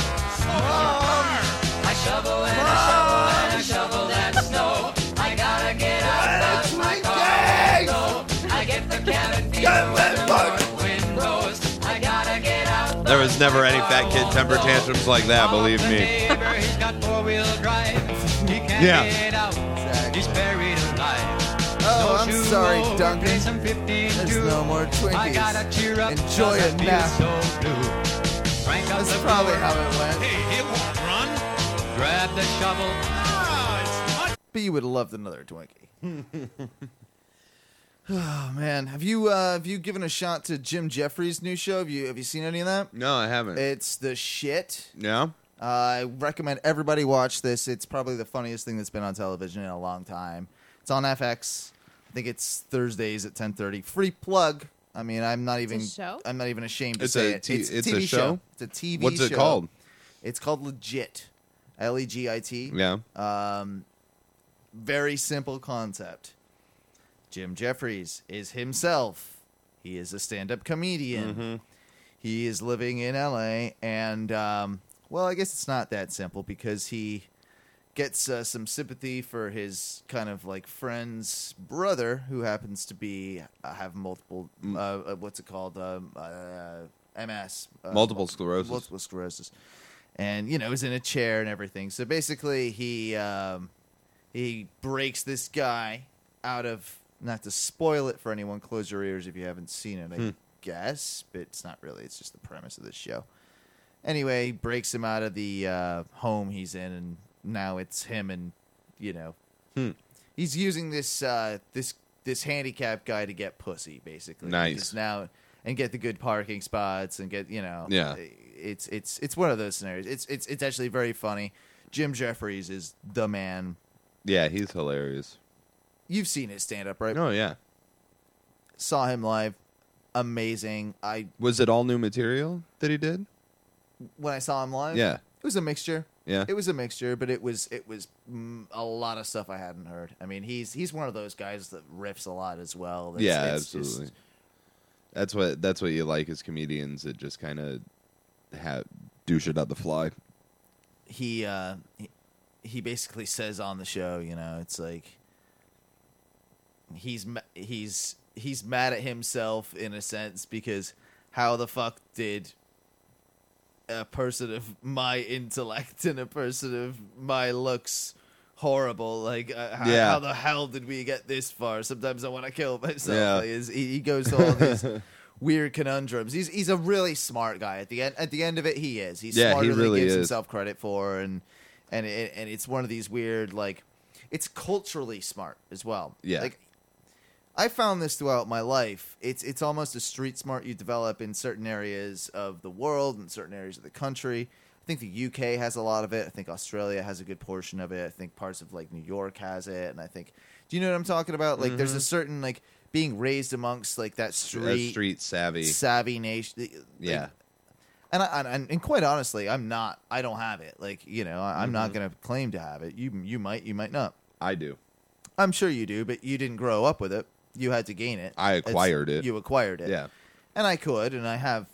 I shovel and I shovel and I shovel that snow. I gotta get out of my car. So I get the cabin fever when the north wind blows. I gotta get out. There was never any fat kid temper tantrums like that, believe My me. neighbor, he's got four-wheel drive. He can't Yeah. get out. He's buried alive. Oh, I'm Don't you sorry, over, Duncan. play some fifteen There's too. no more Twinkies. I gotta cheer up. Enjoy 'cause it I feel now. so blue. Crank up That's the probably blower, how it went. Hey, it won't run. grab the shovel. Ah, it's much. But you would have loved another Twinkie. Oh man, have you uh, have you given a shot to Jim Jeffries' new show? Have you have you seen any of that? No, I haven't. It's the shit. yeah? Uh, I recommend everybody watch this. It's probably the funniest thing that's been on television in a long time. It's on F X. I think it's Thursdays at ten thirty. Free plug. I mean, I'm not even. a show? I'm not even ashamed to It's say a it. t- it's it's T V a show? It's a T V What's show. it called? It's called Legit. L E G I T. Yeah. Um, very simple concept. Jim Jeffries is himself. He is a stand-up comedian. Mm-hmm. He is living in L A, and um, well, I guess it's not that simple because he gets uh, some sympathy for his kind of like friend's brother, who happens to be uh, have multiple uh, uh, what's it called um, uh, M S, uh, Multiple sclerosis. multiple sclerosis, and you know is in a chair and everything. So basically, he um, he breaks this guy out of. Not to spoil it for anyone, close your ears if you haven't seen it, I Hmm. guess. But it's not really. It's just the premise of this show. Anyway, he breaks him out of the uh, home he's in, and now it's him and, you know. Hmm. He's using this uh, this this handicapped guy to get pussy, basically. Nice. Because now and get the good parking spots and get, you know. Yeah. It's it's it's one of those scenarios. It's it's it's actually very funny. Jim Jeffries is the man. Yeah, he's hilarious. You've seen his stand-up, right? Oh, yeah. Saw him live. Amazing. I Was it all new material that he did? when I saw him live, Yeah. it was a mixture. Yeah. It was a mixture, but it was it was mm, a lot of stuff I hadn't heard. I mean, he's he's one of those guys that riffs a lot as well. That's- yeah, it's just- absolutely. That's what that's what you like as comedians that just kind of have do shit on the fly. he uh, he he basically says on the show, you know, it's like he's ma- he's he's mad at himself in a sense because how the fuck did a person of my intellect and a person of my looks horrible like uh, how, Yeah. how the hell did we get this far? Sometimes I want to kill myself. Yeah. Like, is- he, he goes to all these weird conundrums. He's he's a really smart guy. At the end at the end of it, he is. He's Yeah, he smarter than really he gives is. himself credit for, and and it, and it's one of these weird like it's culturally smart as well. Yeah. Like I found this throughout my life. It's it's almost a street smart you develop in certain areas of the world and certain areas of the country. I think the U K has a lot of it. I think Australia has a good portion of it. I think parts of like New York has it, and I think do you know what I'm talking about? Like there's a certain like being raised amongst like that A street, street savvy. savvy nation. like, Yeah. and, I, and and quite honestly, I'm not. I don't have it. Like you know, I, I'm Mm-hmm. not going to claim to have it. You you might, you might not. I do. I'm sure you do, but you didn't grow up with it. You had to gain it. I It's- acquired it. You acquired it. Yeah. And I could, and I have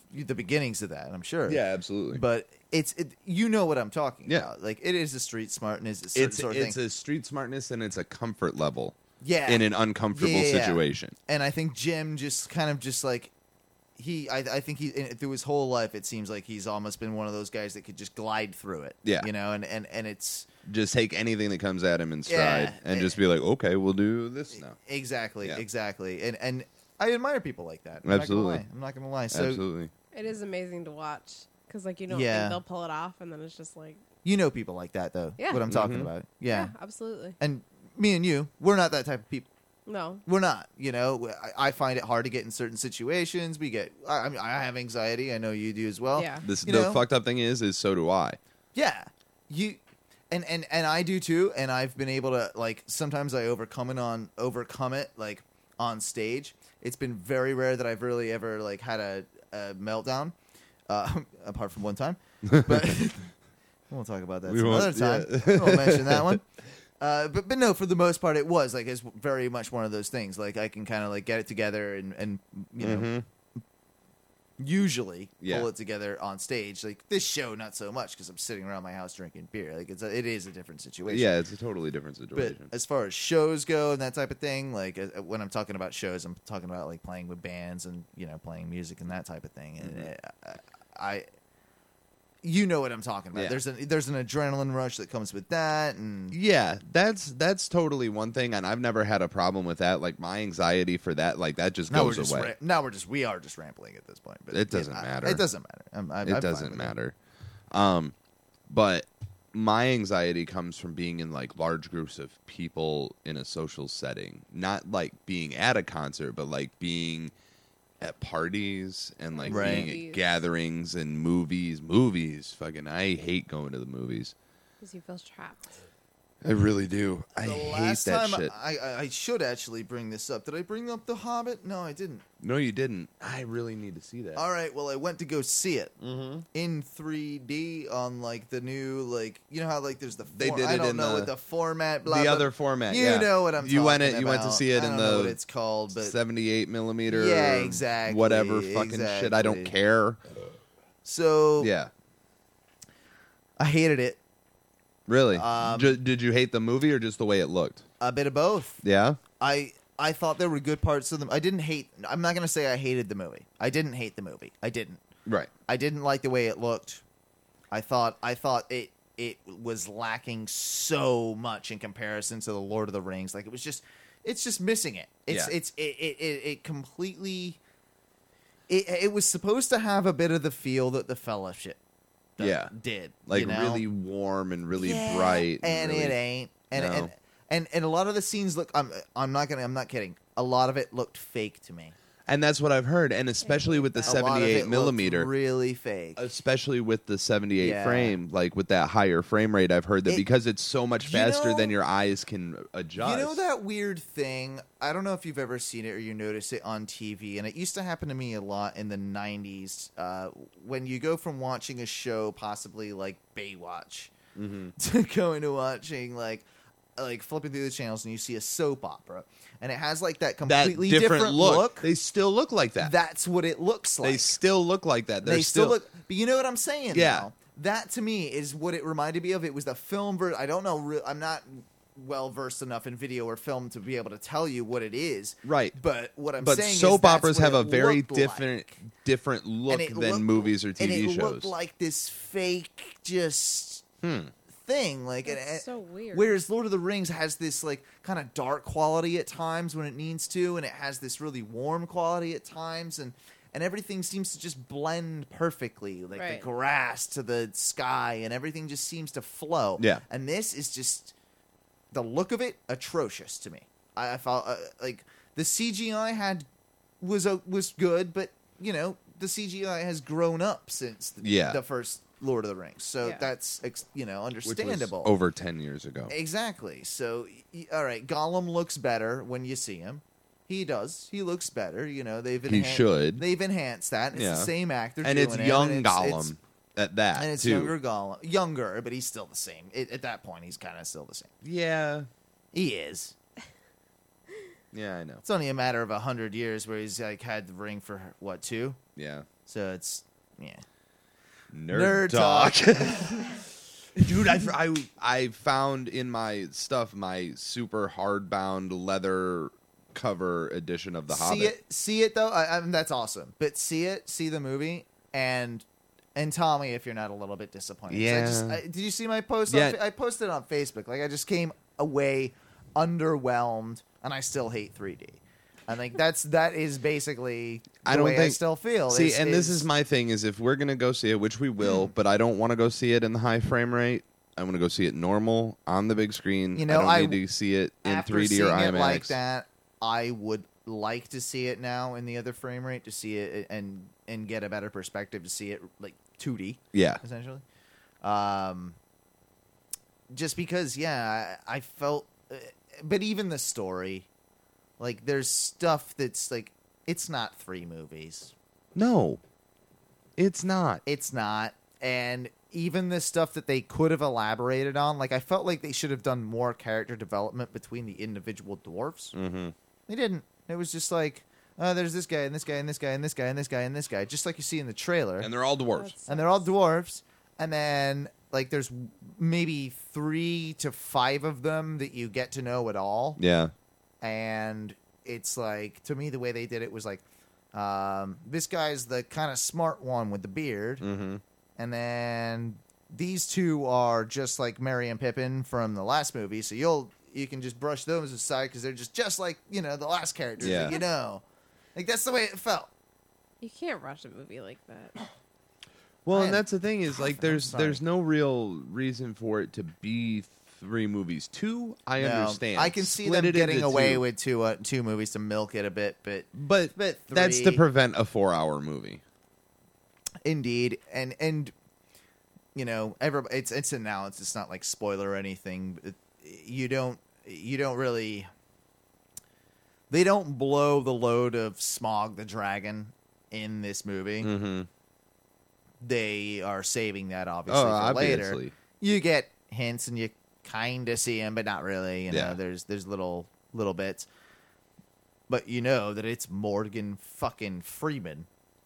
the beginnings of that. I'm sure. Yeah, absolutely. But it's it, you know what I'm talking Yeah. about. Like it is a street smartness. It's a certain it's sort of it's thing. a street smartness and it's a comfort level. Yeah. In an uncomfortable Yeah, yeah, yeah. situation. And I think Jim just kind of just like he, I, I think he in- through his whole life, it seems like he's almost been one of those guys that could just glide through it. Yeah. you know, and and and it's Just take anything that comes at him in stride Yeah. and just be like, okay, we'll do this now. exactly, Yeah. exactly, and and I admire people like that. I'm Absolutely. not gonna lie. I'm not gonna lie. So Absolutely. It is amazing to watch because, like, you don't Yeah. think they'll pull it off, and then it's just like, you know people like that though. Yeah. What I'm talking Mhm. about. yeah, Yeah. absolutely. And me and you, we're not that type of people. No, We're not, you know. I, I find it hard to get in certain situations. We get, I, I mean, I have anxiety. I know you do as well. Yeah. This You the know? fucked up thing is, is so do I. Yeah, you, and and and I do too. And I've been able to like sometimes I overcome it on overcome it like on stage. It's been very rare that I've really ever like had a, a meltdown, uh, apart from one time. But we'll talk about that We some won't- other time. yeah. We won't mention that one. Uh, but but no, for the most part, it was like it's very much one of those things. Like I can kind of like get it together and and you know Mhm. usually Yeah. pull it together on stage. Like this show, not so much because I'm sitting around my house drinking beer. Like it's a, it is a different situation. Yeah, it's a totally different But situation. as far as shows go and that type of thing, like uh, when I'm talking about shows, I'm talking about like playing with bands and you know playing music and that type of thing. And Mm-hmm. uh, I, you know what I'm talking about. Yeah. There's an there's an adrenaline rush that comes with that, and Yeah, that's that's totally one thing, and I've never had a problem with that. Like my anxiety for that, like that just now we're goes just away. ra- now we're just we are just rambling at this point. But It doesn't I- matter. It doesn't matter. I'm, I'm, it I'm fine doesn't with matter. Um, but my anxiety comes from being in like large groups of people in a social setting, not like being at a concert, but like being at parties and like Right. being Movies. at gatherings and movies. Movies, fucking, I hate going to the movies. because he feels trapped. I really do. I The hate last that time shit. I, I, I should actually bring this up. Did I bring up The Hobbit? No, I didn't. No, you didn't. I really need to see that. All right, well, I went to go see it Mm-hmm. in three D on like the new like you know how like there's the for- They did I it don't in know the- what the format blah, the blah. other format. You yeah. know what I'm you went talking it. You went to about. see it I in don't know the what it's called, but seventy-eight millimeter. Yeah, or exactly, Whatever fucking shit. I don't exactly. care. so Yeah. I hated it. Really? Um, Ju- did you hate the movie or just the way it looked? A bit of both. Yeah. I I thought there were good parts of them. I didn't hate. I'm not gonna say I hated the movie. I didn't hate the movie. I didn't. Right. I didn't like the way it looked. I thought I thought it it was lacking so much in comparison to the Lord of the Rings. Like it was just it's just missing it. It's Yeah. it's it it, it, it completely it it was supposed to have a bit of the feel that the Fellowship d- Yeah. did. Like you know? really warm and really Yeah, bright. and really- it ain't. And, No. and and and a lot of the scenes look. I'm I'm not gonna. I'm not kidding. A lot of it looked fake to me. And that's what I've heard. And especially with the A lot of it seventy-eight looked millimeter. really fake. Especially with the seventy-eight Yeah. frame, like with that higher frame rate, I've heard that It- because it's so much you faster know- than your eyes can adjust. You know that weird thing? I don't know if you've ever seen it or you notice it on T V, and it used to happen to me a lot in the nineties uh, when you go from watching a show, possibly like Baywatch, Mm-hmm. to going to watching like like flipping through the channels and you see a soap opera, and it has like that that completely different, look. look. They still look like that. That's what it looks like. They still look like that. They're they still, look. But you know what I'm saying? Yeah. now? That to me is what it reminded me of. It was the film version. I don't know. Re- I'm not well versed enough in video or film to be able to tell you what it is. Right. But what I'm But saying is soap that's operas what have it a very looked different like. different look And it than looked- movies or T V and it shows. looked like this fake just Hmm. thing. Like and- That's and- so weird. Whereas Lord of the Rings has this like kind of dark quality at times when it needs to, and it has this really warm quality at times, and and everything seems to just blend perfectly, like Right. the grass to the sky, and everything just seems to flow. Yeah. And this is just the look of it atrocious to me. I, I felt uh, like the C G I had was a, was good, but you know the C G I has grown up since the, Yeah. the first Lord of the Rings, so Yeah. that's ex- you know Which was understandable. over ten years ago. Exactly. So, y- all right, Gollum looks better when you see him. He does. He looks better. You know, they've He enhan- should. They've enhanced that. It's Yeah. the same actor, And doing it's it, young and it's- Gollum it's- at that and it's too. younger Gollum, younger, but he's still the same. It, at that point, he's kind of still the same. Yeah. He is. Yeah, I know. It's only a matter of a hundred years where he's like had the ring for what two? Yeah. So it's yeah. Nerd, Nerd talk. talk. Dude, I, I, I found in my stuff my super hardbound leather cover edition of The see Hobbit. it, see it though. I, I mean, that's awesome. But see it, see the movie, and and tell me if you're not a little bit disappointed. 'Cause I Yeah. just, I, did you see my post? Yeah. On, Fa- I posted on Facebook. Like I just came away underwhelmed, and I still hate three D. I think that's that is basically the I don't way I think- still feel. See, is- and this is my thing: is if we're gonna go see it, which we will, but I don't want to go see it in the high frame rate. I want to go see it normal on the big screen. You know, I don't I- need to see it in after three D or seeing IMAX. it like that, I would like to see it now in the other frame rate to see it and and get a better perspective to see it like two D. Yeah, Essentially, um, just because, yeah, I, I felt, uh, but even the story, like, there's stuff that's like, it's not three movies. no, it's not. It's not, and even the stuff that they could have elaborated on, like, I felt like they should have done more character development between the individual dwarfs. Mm-hmm. They didn't. It was just like, oh, there's this guy and this guy and this guy and this guy and this guy and this guy, just like you see in the trailer. And they're all dwarves. That's- And they're all dwarves. And then, like, there's maybe three to five of them that you get to know at all. Yeah, And it's like, to me, the way they did it was like, um, this guy's the kind of smart one with the beard. mm-hmm. And then these two are just like Merry and Pippin from the last movie. So you'll you can just brush those aside because they're just just like, you know, the last characters Yeah. that you know. Like, that's the way it felt. You can't rush a movie like that. Well, I and am that's the thing is like I'm there's sorry. there's no real reason for it to be three movies. Two, I No, understand. I can see Split them it getting into away two. with two uh, two movies to milk it a bit, but but but that's to three- prevent a four-hour movie. indeed, and and you know, everybody, it's it's announced. It's not like spoiler or anything. But you don't you don't really. They don't blow the load of Smog the Dragon in this movie. Mm-hmm. They are saving that obviously Oh, for obviously. later. You get hints and you kind of see him, but not really. You know, Yeah. there's there's little little bits, but you know that it's Morgan fucking Freeman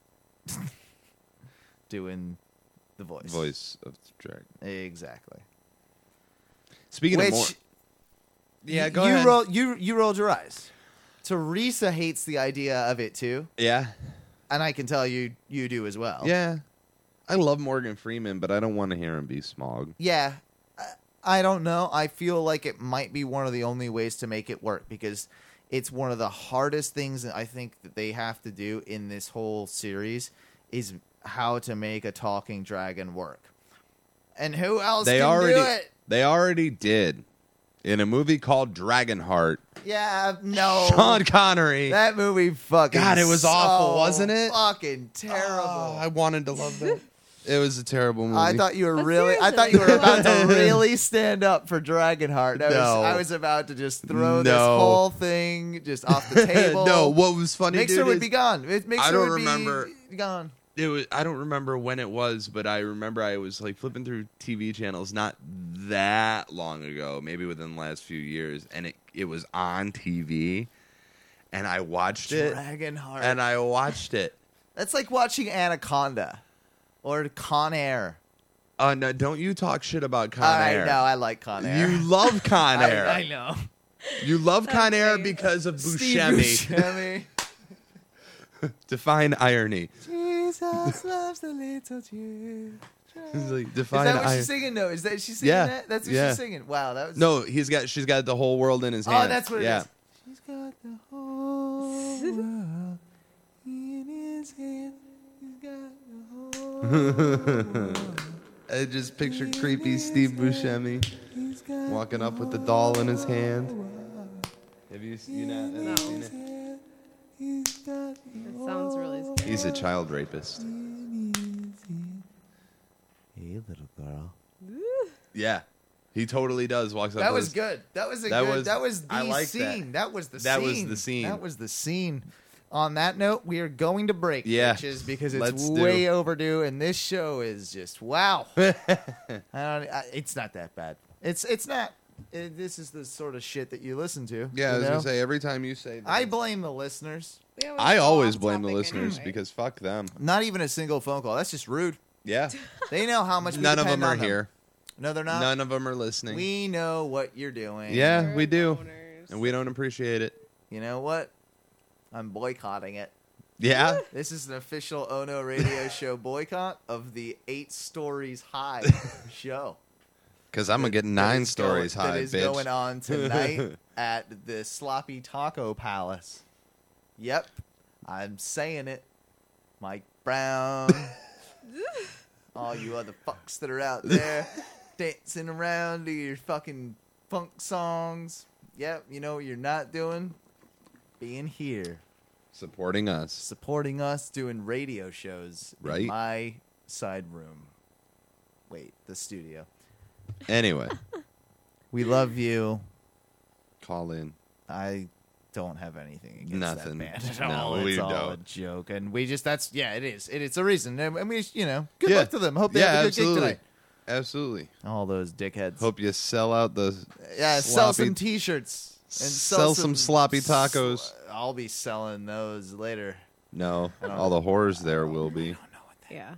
doing the voice. Voice of the dragon. Exactly. Speaking Which of more, yeah, you, go you ahead. Roll, you you rolled your eyes. Teresa hates the idea of it too, yeah, and I can tell you you do as well. yeah. I love Morgan Freeman, but I don't want to hear him be Smog. Yeah, I- I don't know. I feel like it might be one of the only ways to make it work because it's one of the hardest things that I think that they have to do in this whole series is how to make a talking dragon work. And who else They can already, do it? they already did in a movie called Dragonheart. Yeah, no. Sean Connery. That movie fucking God, it was awful, so wasn't it? Fucking terrible. Oh, I wanted to love that. It was a terrible movie. I thought you were But really. I seriously, thought you were like, about to really stand up for Dragonheart. I was, No. I was about to just throw this No. whole thing just off the table. no, what was funny, Mixer dude, would is be gone. It- Mixer I don't would be remember- gone. it was. I don't remember when it was, but I remember I was like flipping through T V channels not that long ago, maybe within the last few years, and it it was on T V, and I watched it, Dragonheart. and I watched it. That's like watching Anaconda or Con Air. Uh, no, don't you talk shit about Con I Air. know. I like Con Air. You love Con I- Air. I, know. You love Con Air Okay. because of Steve Buscemi. Buscemi. Define irony. Jesus loves the little children. It's like, Is define that what ir- she's singing? No, is that she singing Yeah. that? That's what Yeah. she's singing. Wow, that was No, he's got. She's got the whole world in his hand. Oh, that's what it is. yeah. She's got the whole world in his hand. He's got the whole world. I just picture creepy Steve Buscemi He's got walking up with the doll in his hand. Have you, you know, have you No. seen it? the He's got the It sounds really scary. He's a child rapist. Hey, little girl. Yeah, he totally does. Walks up. That with was his- good. That was a That good. was- that was the I like that. scene. That. was the That scene. was the scene. That was the scene. On that note, we are going to break, Yeah. bitches, because it's Let's do. way overdue, and this show is just wow. I don't, I, it's not that bad. It's it's not it, this is the sort of shit that you listen to. Yeah, I you was know? gonna say every time you say that, I blame the listeners. We I go always off blame the topic listeners anyway. because fuck them. Not even a single phone call. That's just rude. Yeah, They know how much we none of depend them are on here. No, they're not. None of them are listening. We know what you're doing. yeah, We're we do, boners. and we don't appreciate it. You know what? I'm boycotting it. Yeah, This is an official Ono Radio Show boycott of the Eight Stories High show. because I'm gonna get That nine is stories going, high, That is bitch. going on tonight at the Sloppy Taco Palace. Yep, I'm saying it. Mike Brown. All you other fucks that are out there dancing around to your fucking funk songs. Yep, you know what you're not doing? Being here. Supporting us. Supporting us doing radio shows Right. in my side room. Wait, the studio. Anyway, We love you. call in. I don't have anything against Nothing. that band at No, all. It's we all a don't. joke, and we just that's yeah, it is. It, it's a reason, and and we you know good Yeah. luck to them. Hope they Yeah, have a good absolutely. gig tonight. Absolutely. All those dickheads. Hope you sell out the yeah, sell sloppy- some T-shirts and sell some sloppy tacos. sl- I'll be selling those later. No, I don't all know. the whores there will be. Yeah.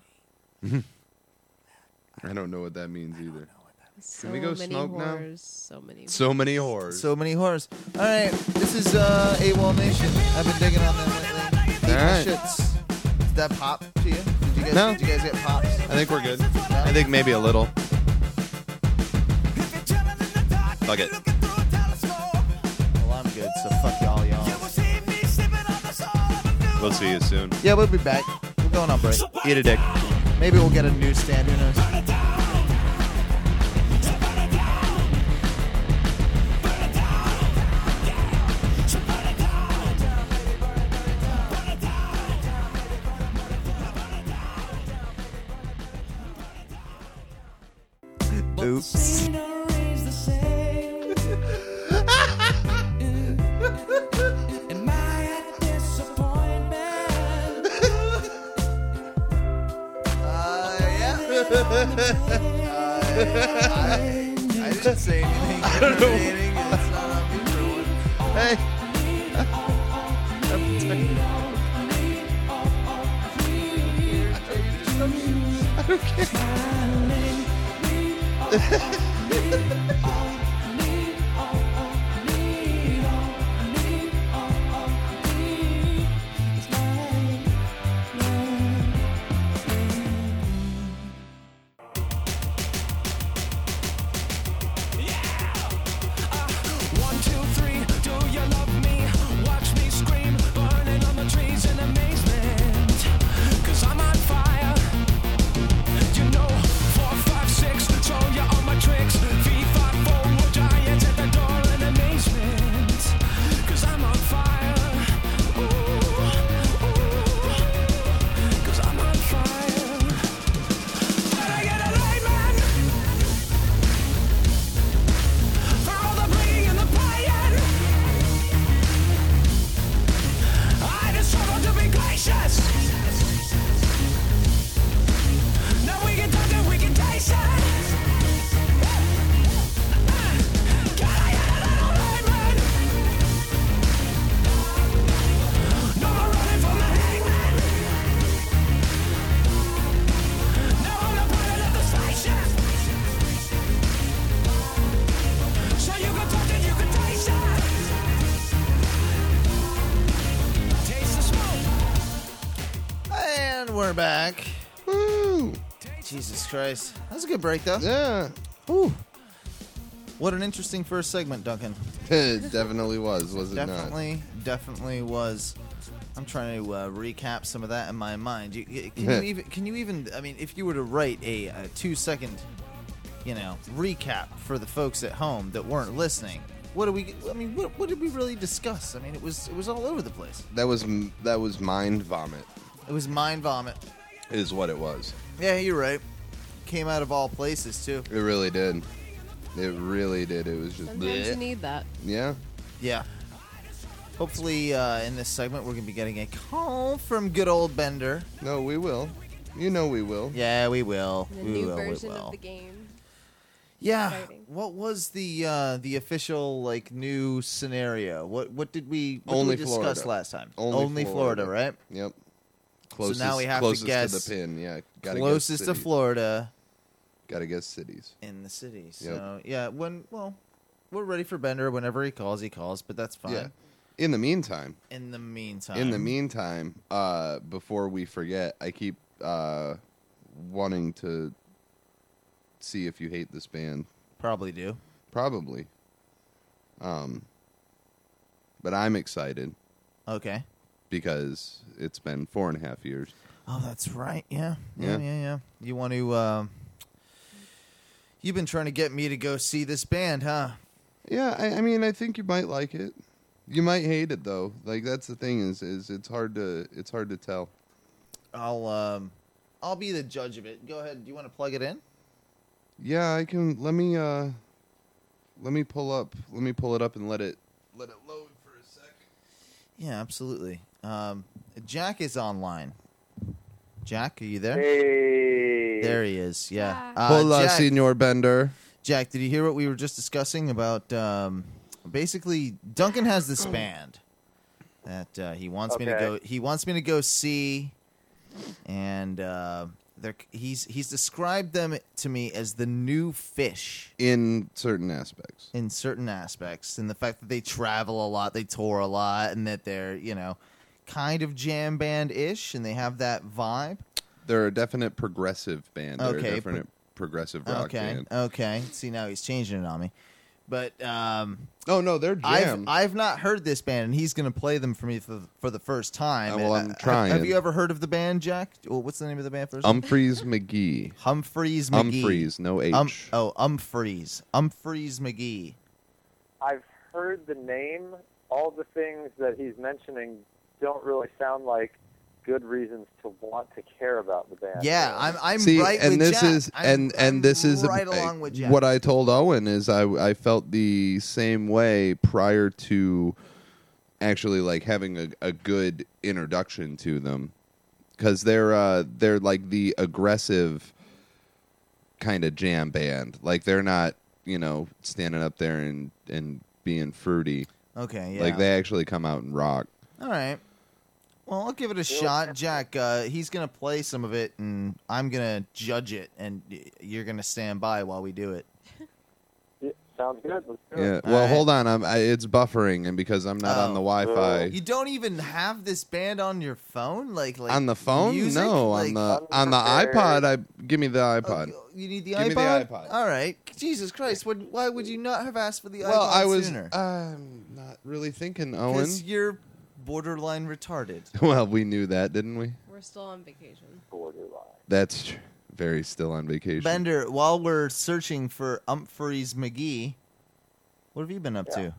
I don't know what that means either. So we go many smoke now? whores, So many. So many whores. So many horrors. All right, this is uh, AWOL Nation. I've been digging on them lately. Eat All my right. shits. Did that pop to you? Did you guys, No. did you guys get pops? I think we're good. I think maybe a little. Fuck it. Well, I'm good, so fuck y'all, y'all. We'll see you soon. Yeah, we'll be back. We're going on break. Eat a dick. Maybe we'll get a newsstand. Who knows? Oops. Uh, yeah. Uh, I, I didn't say anything. I don't know. It's not on me for one. Hey. One, two, three, do you love me? Watch me scream, burning on the trees in amazement. Cause I'm on fire. You know, four, five, six, show you all my tricks. Three, five, four, more giants at the door in amazement. Cause I'm on fire. Ooh, ooh. Cause I'm on fire. Can I get a layman? For all the bleeding and the playing, I just struggle to be gracious. Now we can touch it, we can taste it. Can I get a little layman? No more running from the hangman. Now I'm the pilot of the spaceship. So you can touch it, you can taste it. Taste the smoke. And we're back. Woo. Jesus Christ. That was a good break, though. Yeah. Whew. What an interesting first segment, Duncan. It definitely was, was it Definitely, definitely was. I'm trying to uh, recap some of that in my mind. You, you- can you even? Can you even? I mean, if you were to write a, a two-second, you know, recap for the folks at home that weren't listening, what do we? I mean, what, what did we really discuss? I mean, it was it was all over the place. not? That was m- that was mind vomit, It was mind vomit. is what it was. Yeah, you're right. Came out of all places too. It really did. It really did. It was just Sometimes you bleh. need that. Yeah. Yeah. Hopefully, uh, in this segment, we're gonna be getting a call from good old Bender. No, we will. You know we will. Yeah, we will. The we new will. version we will. of the game. Yeah. Exciting. What was the uh, the official like new scenario? What what did we what Only did we discuss Florida. last time? Only Florida, Florida. right? Yep. Closest, now we have to closest guess to the pin. Yeah. Gotta Closest guess to cities. Florida Gotta guess cities. in the city. Yep. So yeah, when well, we're ready for Bender. Whenever he calls, he calls. But that's fine. Yeah. In the meantime, In the meantime, in the meantime, uh, before we forget, I keep uh, wanting to see if you hate this band. probably do. Probably. Um, but I'm excited Okay. because it's been four and a half years. Oh, that's right. Yeah. Yeah. Yeah. Yeah. Yeah. You want to? Uh, you've been trying to get me to go see this band, huh? Yeah, I, I mean, I think you might like it. You might hate it though. Like that's the thing is, is it's hard to it's hard to tell. I'll um, I'll be the judge of it. Go ahead. Do you want to plug it in? Yeah, I can. Let me uh, let me pull up. Let me pull it up and let it let it load for a sec. Yeah, absolutely. Um, Jack is online. Jack, are you there? Hey. There he is. Yeah. Ah. Uh, Hola, Jack, Senor Bender. Jack, did you hear what we were just discussing about? Um, basically, Duncan has this band that uh, he wants me to Okay. go. He wants me to go see, and uh, they're, he's he's described them to me as the new Fish In certain aspects, in certain aspects, and the fact that they travel a lot, they tour a lot, and that they're you know kind of jam band ish, and they have that vibe. they're a definite progressive band. They're Okay, a definite progressive rock Okay, band. okay. See, now he's changing it on me. But um, Oh no, they're jam. I've I've not heard this band, and he's going to play them for me for, for the first time. Uh, well, I'm Uh, have- trying. Have, you ever heard of the band, Jack? Well, what's the name of the band first? Humphreys McGee. Humphreys McGee. Humphreys, no H. Um, oh, Humphreys. Humphreys McGee. I've heard the name. All the things that he's mentioning don't really sound like good reasons to want to care about the band. Yeah, I'm I'm See, right and with this Jack. is I'm- and and I'm this is right uh, along with Jack. what I told Owen is I I felt the same way prior to actually like having a, a good introduction to them because they're uh, they're like the aggressive kind of jam band. Like they're not you know standing up there and and being fruity. Okay, yeah. Like they actually come out and rock. All right. Well, I'll give it a shot, Jack. Uh, he's gonna play some of it, and I'm gonna judge it, and y- you're gonna stand by while we do it. Yeah, sounds good. Let's do Yeah. it. Well, right. hold on. I'm I, it's buffering, and because I'm not Oh. on the Wi-Fi. You don't even have this band on your phone, like like On the phone? music? No, Like- on the on the Unprepared. iPod. I give me the Oh, iPod. you- you need the Give iPod. me the iPod. All right. Jesus Christ! What, why would you not have asked for the well, iPod I was sooner? I'm not really thinking, Owen. Because you're borderline retarded. Well, we knew that, didn't we? We're still on vacation. Borderline. That's tr- very still on vacation. Bender, while we're searching for Humphreys McGee, what have you been up Yeah. to?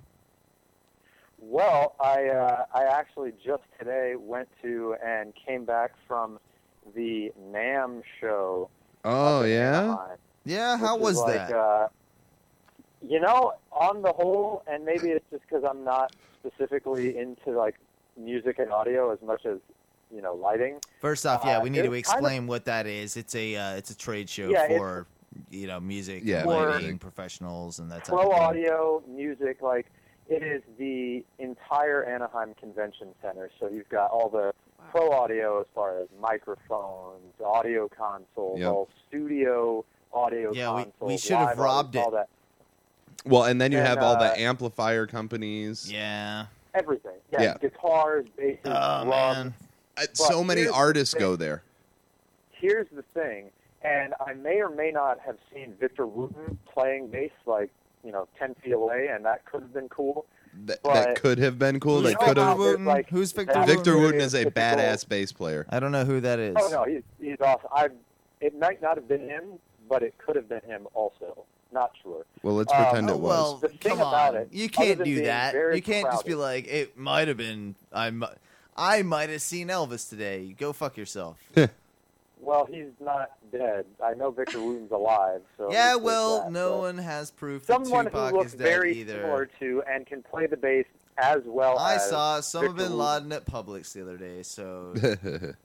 Well, I uh, I actually just today went to and came back from the NAMM show. Oh up in yeah. Anaheim, Yeah, how which was is like, that? Uh, you know, on the whole, and maybe it's just because I'm not specifically into like music and audio as much as you know lighting. First off, yeah, uh, we need it to was kind of- explain what that is. It's a uh, it's a trade show Yeah, it's- for you know music, Yeah, and for- lighting professionals, and that type Pro of thing. audio, music, like it is the entire Anaheim Convention Center. So you've got all the pro audio as far as microphones, audio consoles, Yep. all studio audio Yeah, we- consoles. we should have live robbed audio, it. All that, Well, and then you And, have all the uh, amplifier companies. Yeah. everything. Yeah, Yeah. guitars, basses, Oh drums. man. Uh, so many here's the artists thing. go there. Here's the thing, and I may or may not have seen Victor Wooten playing bass like you know ten feet away, and that could have been cool. That, But- that could have been cool. Who's That know could how have. there's, Wooten? like, Who's Victor that Wooten? Victor Wooten is a typical- badass bass player. I don't know who that is. Oh no, he's he's awesome. I it might not have been him, but it could have been him also. Not sure. Well, let's Uh, pretend Oh, it was. well, The thing come about on. it, You other can't than do being that. very You can't just be crowded- like, it might have been. I mi- I might have seen Elvis today. Go fuck yourself. Well, he's not dead. I know Victor Wooten's alive. So yeah, there's well, that, no but one has proof Someone that who Tupac looks is dead very either. similar to and can play the bass as well I as saw Osama Victor bin Wooten. Laden at Publix the other day. So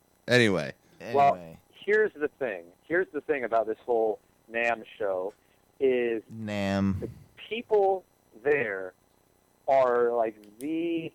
Anyway, anyway, Well, here's the thing. Here's the thing about this whole NAMM show. is Nam. people there are like the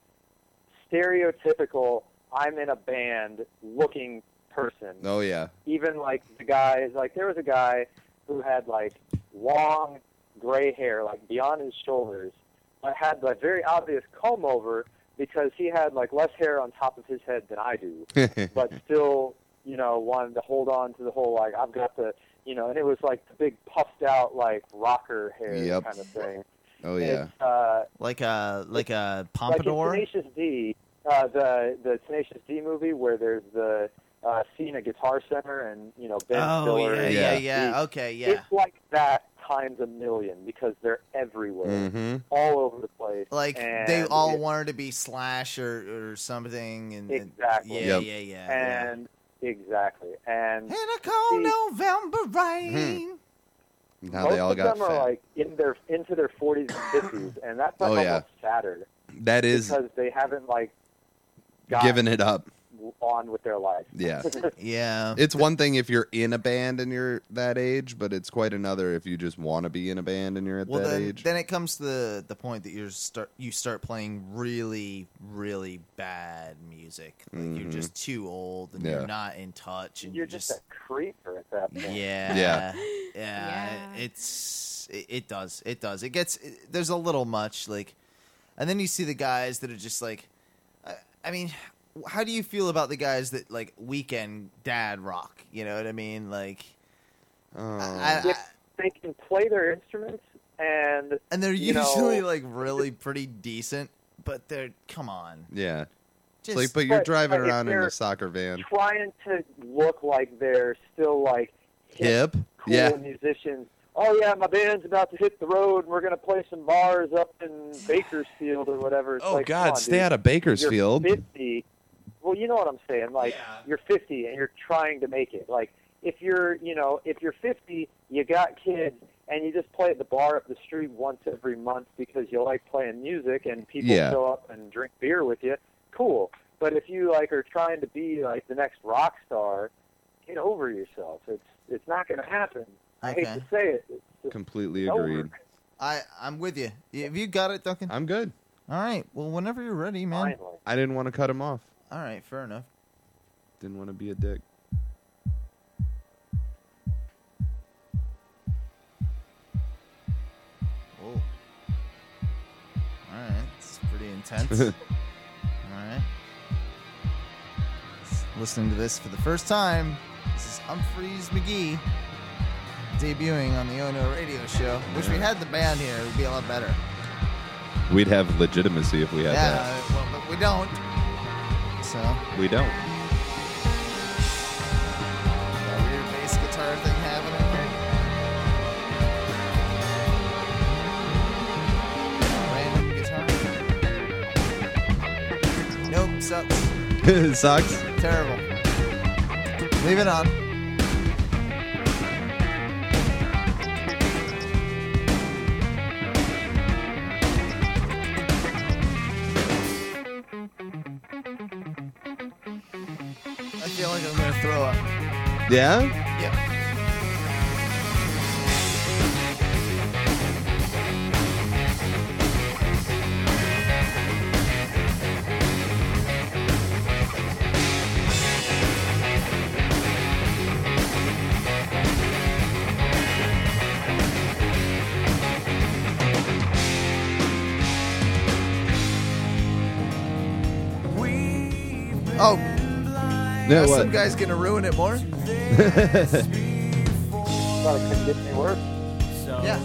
stereotypical I'm in a band looking person. Oh yeah. Even like the guys, like there was a guy who had like long gray hair, like beyond his shoulders, but had like very obvious comb over because he had like less hair on top of his head than I do, but still, you know, wanted to hold on to the whole like I've got the, you know, and it was like the big puffed out like rocker hair Yep. kind of thing. Oh yeah. It's, uh, Like a like a like pompadour. in Tenacious D, uh, the the Tenacious D movie where there's the uh, scene at Guitar Center and you know Ben Oh Stiller. yeah, and yeah, Yeah. yeah. Steve. Okay, yeah. It's like that times a million because they're everywhere, Mm-hmm. all over the place. Like and they all it- wanted to be Slash or, or something, and, and- Exactly. yeah, Yep. yeah, yeah, yeah. and exactly, and In a cold See- November rain. Now most they all of got them are fat. like in their into their forties and fifties, and that's like Oh, yeah. almost sadder That is because they haven't like gotten giving it up. on with their life. Yeah. Yeah. It's one thing if you're in a band and you're that age, but it's quite another if you just want to be in a band and you're at Well, that then, age. then it comes to the, the point that you start you start playing really, really bad music. Like you're Mhm. just too old and Yeah. you're not in touch, and You're just a creeper at that point. yeah, Yeah. yeah, Yeah. It's it, it does, it does. It gets it, there's a little much like, and then you see the guys that are just like, I, I mean, how do you feel about the guys that like weekend dad rock? You know what I mean? Like, oh. I, I, If they can play their instruments and and they're you usually know- like really pretty decent, but they're come on, yeah. just It's like, but you're But- driving but if around in they're a soccer van. trying to look like they're still like Hip. cool Yeah. musicians. Oh yeah, my band's about to hit the road and we're gonna play some bars up in Bakersfield or whatever. It's Oh like, God, come on, stay dude. out of Bakersfield. You're fifty. Well, you know what I'm saying. Like Yeah. you're fifty and you're trying to make it. Like if you're, you know, if you're fifty, you got kids and you just play at the bar up the street once every month because you like playing music and people Yeah. show up and drink beer with you. Cool. But if you like are trying to be like the next rock star, get over yourself. It's it's not going to happen. I hate Okay. to say it. It's just Completely over. agreed. I I'm with you. Have you got it, Duncan? I'm good. All right. Well, whenever you're ready, man. Finally. I didn't want to cut him off. All right, fair enough. Didn't want to be a dick. Whoa. All right, it's pretty intense. All right. Listening to this for the first time, this is Humphreys McGee debuting on the Ono Radio Show. Wish we had the band here; it would be a lot better. We'd have legitimacy if we had yeah, that. well, but we don't. So We don't. that weird bass guitar thing happening here. Random guitar. Nope, sucks. Sucks. Terrible. Leave it on. I feel like I'm gonna throw up. Yeah? Yep. Oh, Yeah, now what? some guy's gonna ruin it more. Thought it couldn't get any worse. Yeah.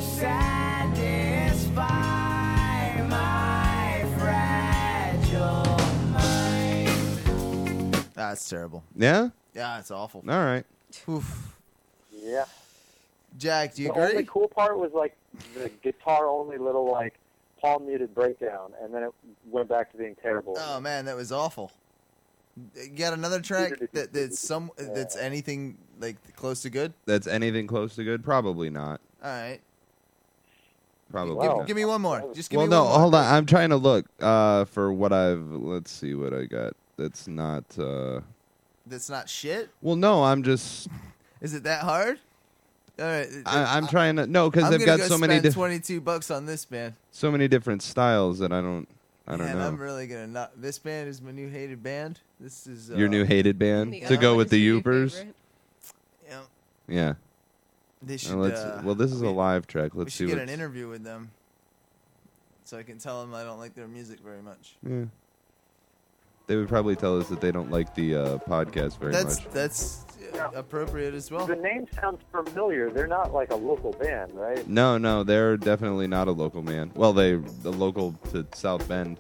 That's terrible. Yeah? Yeah, it's awful. All right. Oof. Yeah. Jack, do you The agree? only cool part was like the guitar only little like palm muted breakdown, and then it went back to being terrible. Oh man, that was awful. You got another track that, that's some that's anything like close to good? That's anything close to good? Probably not. All right. Probably Wow. not. Give me one more. Just give Well, me no, one more. hold on. I'm trying to look uh, for what I've. Let's see what I got. That's not. Uh, That's not shit. well, no, I'm just. Is it that hard? All right. I, I'm trying to no because I'm they've gonna got go so many spend di- twenty-two bucks on this band. so many different styles that I don't I don't Man, know. I'm really gonna not. This band is my new hated band. This is uh, Your new hated band The to other go one with is the your new Youpers. favorite. Yeah, Yeah. they should. Well, let's, uh, well, this is we, a live track. We Let's should see get what. an interview with them, so I can tell them I don't like their music very much. Yeah. They would probably tell us that they don't like the uh, podcast very That's much. that's uh, appropriate as well. The name sounds familiar. They're not like a local band, right? No, no, they're definitely not a local man. Well, they the local to South Bend.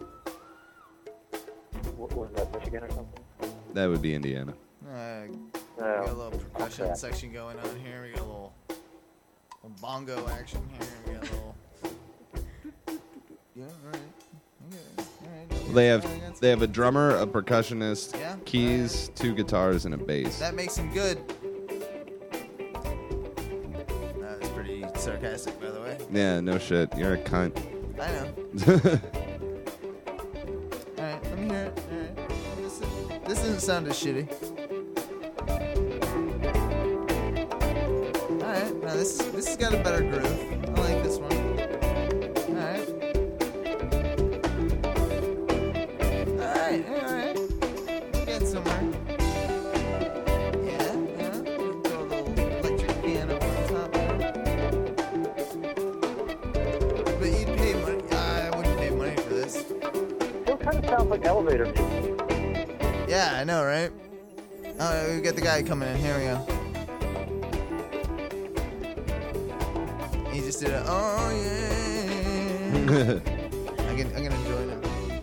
What was that, Michigan or something? That would be Indiana. Uh, we No. got a little percussion Okay. section going on here. We got a little, little bongo action here. We got a little. Yeah, all right. Okay, all right. They have I got they have a drummer, a percussionist, Yeah? keys, two guitars, and a bass. That makes him good. That was pretty sarcastic, by the way. Yeah, no shit. You're a cunt. I know. All right, let me hear it. All right. This, this doesn't sound as shitty. All right, now this this has got a better groove. I like this one. All right. All right, all right. We're getting somewhere. Yeah, yeah. Throw a little electric piano on top there. But you'd pay money. I wouldn't pay money for this. Still kind of sounds like elevator music. Yeah, I know, right? Oh, we got the guy coming in. Here we go. He just did a oh yeah. I can, I'm gonna join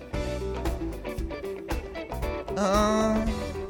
him. Oh.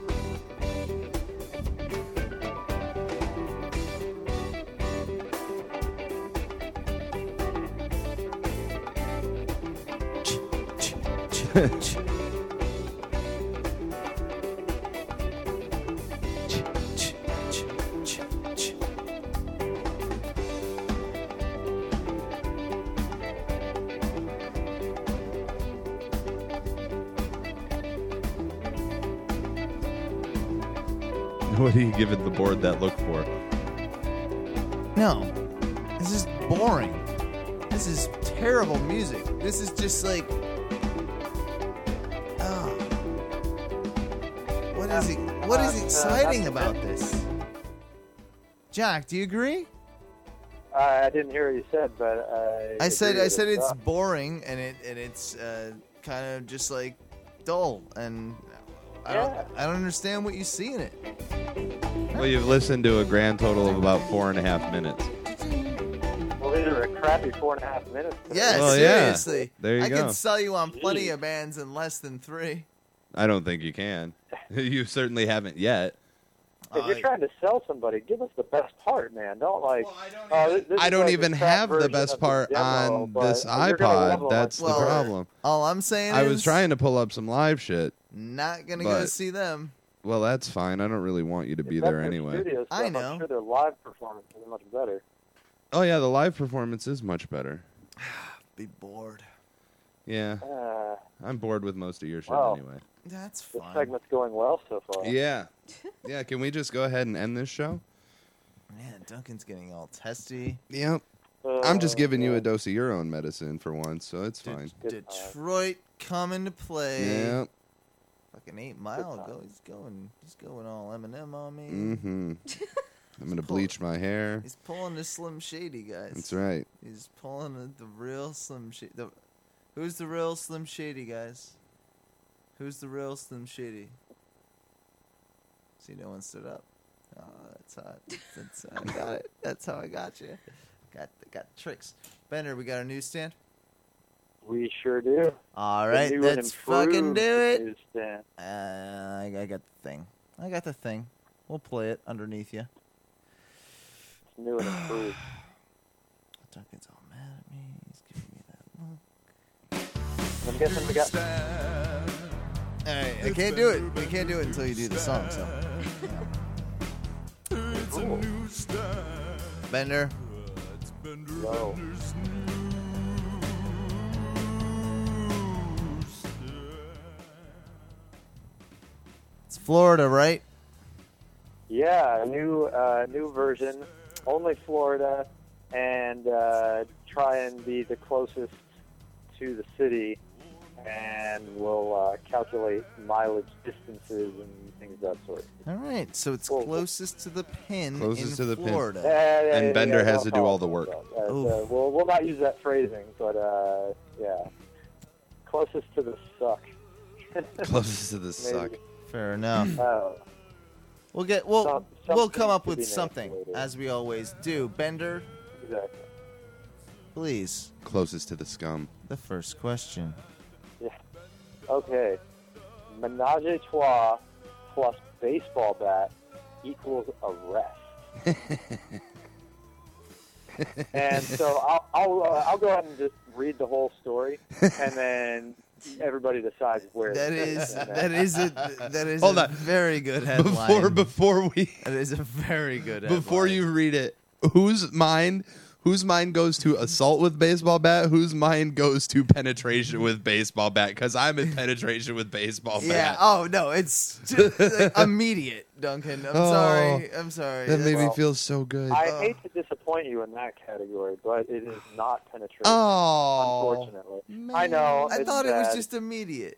What are you giving the board that look for? No, this is boring. This is terrible music. This is just like, oh, what is it? What is exciting about this? Jack, do you agree? I I didn't hear what you said, but I. I said agree I with said it. it's Uh, boring and it and it's uh, kind of just like dull and I don't Yeah. I don't understand what you see in it. Well, you've listened to a grand total of about four and a half minutes. Well, these are a crappy four and a half minutes. Yeah, Well, yeah. seriously. There you I go. can sell you on plenty of bands in less than three. I don't think you can. You certainly haven't yet. If you're Uh, trying to sell somebody, give us the best part, man. Don't like. Well, I don't oh, this, this I is don't like even the crap have the version best of the part demo, on but this you're gonna love iPod. them That's like the Well, problem. all I'm saying I is was trying to pull up some live shit. not gonna go but- see them. Well, that's fine. I don't really want you to be If that's there their anyway. studio I stuff, know. I'm sure their live performance is much better. Oh yeah, the live performance is much better. Be bored. Yeah, Uh, I'm bored with most of your shit Wow. anyway. That's this fine. segment's going well so far. Yeah, yeah. Can we just go ahead and end this show? Man, Duncan's getting all testy. Yep. Uh, I'm just giving you yeah. a dose of your own medicine for once, so it's De- fine. Good Detroit coming to play. Yeah. Fucking eight mile time. ago. He's going. He's going all Eminem on me. Mm-hmm. I'm gonna bleach my hair. He's pulling the Slim Shady, guys. That's right. He's pulling the, the real Slim Shady. The, who's the real Slim Shady, guys? Who's the real Slim Shady? See, no one stood up. Oh, that's how. That's how I got it. That's how I got you. Got got tricks. Bender, we got our newsstand. We sure do. All The right, new and let's fucking improved do it. newsstand. Uh, I, I got the thing. I got the thing. We'll play it underneath you. It's new and improved. Duncan's all mad at me. He's giving me that look. I'm guessing we got. All right, I can't do it. We can't do it until you do the song. So, Cool. Bender, Yo. it's Florida, right? Yeah, a new uh, new version only Florida, and uh, try and be the closest to the city, and we'll uh, calculate mileage distances and things of that sort. All right, so it's Cool. closest to the pin Closest in to the pin. Florida. Yeah, yeah, And yeah, Bender yeah, has don't to do all call the it work. that. Uh, Oof. uh, we'll, we'll not use that phrasing, but uh, yeah. Closest to the suck. Closest to the suck. Maybe. Fair enough. Oh. We'll get we'll Some- we'll come something up to with be something manipulated. as we always do. Bender, Exactly. please. Closest to the scum. The first question. Okay. Menage a trois plus baseball bat equals arrest. And so I'll I'll, uh, I'll go ahead and just read the whole story, and then everybody decides where. That it is and then- that is a that is Hold a on. very good headline. Before before we that is a very good before headline. you read it, whose mind whose mind goes to assault with baseball bat? Whose mind goes to penetration with baseball bat? Because I'm in penetration with baseball Yeah. bat. Oh no, it's just, like, immediate, Duncan. I'm Oh, sorry. I'm sorry. That made me Well, feel so good. I Oh. hate to disappoint you in that category, but it is not penetration. Oh, Unfortunately, I know. I it's thought it was sad. just immediate.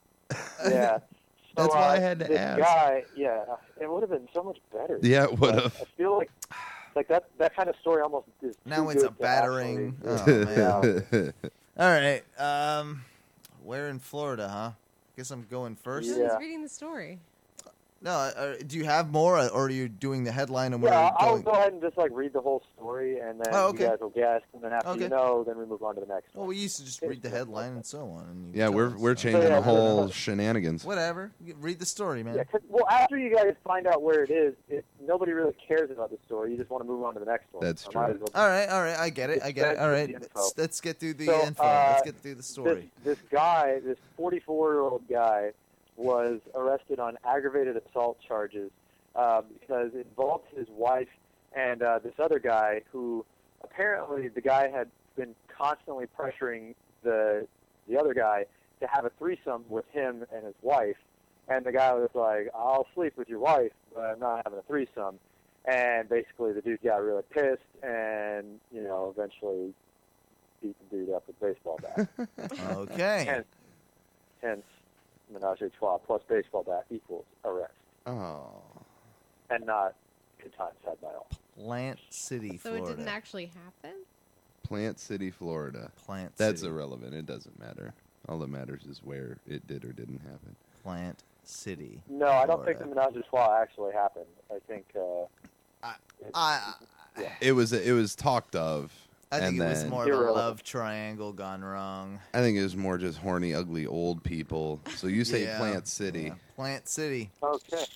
Yeah. That's So, why I uh, had to this ask. guy, yeah, it would have been so much better. Yeah, it But would've. I feel like like that that kind of story almost is Now too it's a good to battering. actually- Oh man. Yeah. All right. Um, where in Florida, huh? Guess I'm going first. No, Yeah. he's reading the story. No, uh, do you have more, or are you doing the headline and we're Yeah, I'll going? go ahead and just like read the whole story, and then Oh, okay. you guys will guess, and then after Okay. you know, then we move on to the next Well, one. we used to just read the headline and so on. And you Yeah, tell we're us. we're Uh, changing yeah, the whole yeah. shenanigans. Whatever. You read the story, man. Yeah, 'cause- well, after you guys find out where it is, it, nobody really cares about the story. You just want to move on to the next one. That's I might true. as well- All right, all right. I get it. I get it. All right. That's the info. Let's, let's get through the So, info. uh, Let's get through the story. This, this guy, this forty-four-year-old guy, was arrested on aggravated assault charges uh, because it involved his wife and uh, this other guy who apparently the guy had been constantly pressuring the the other guy to have a threesome with him and his wife. And the guy was like, I'll sleep with your wife, but I'm not having a threesome. And basically the dude got really pissed and, you know, eventually beat the dude up with a baseball bat. Okay. Hence, hence, menage a trois plus baseball bat equals arrest, Oh, and not good times had by all. Plant City, So Florida. it didn't actually happen? Plant City, Florida. Plant That's City. irrelevant. It doesn't matter. All that matters is where it did or didn't happen. Plant City. No, I don't think the Florida. menage a trois actually happened. I think. Uh, I- it- I, yeah. It was it was talked of. I think and it was then- more of a Irrelevant. love triangle gone wrong. I think it was more just horny, ugly old people. So you say Yeah, Plant City. yeah. Plant City. Okay.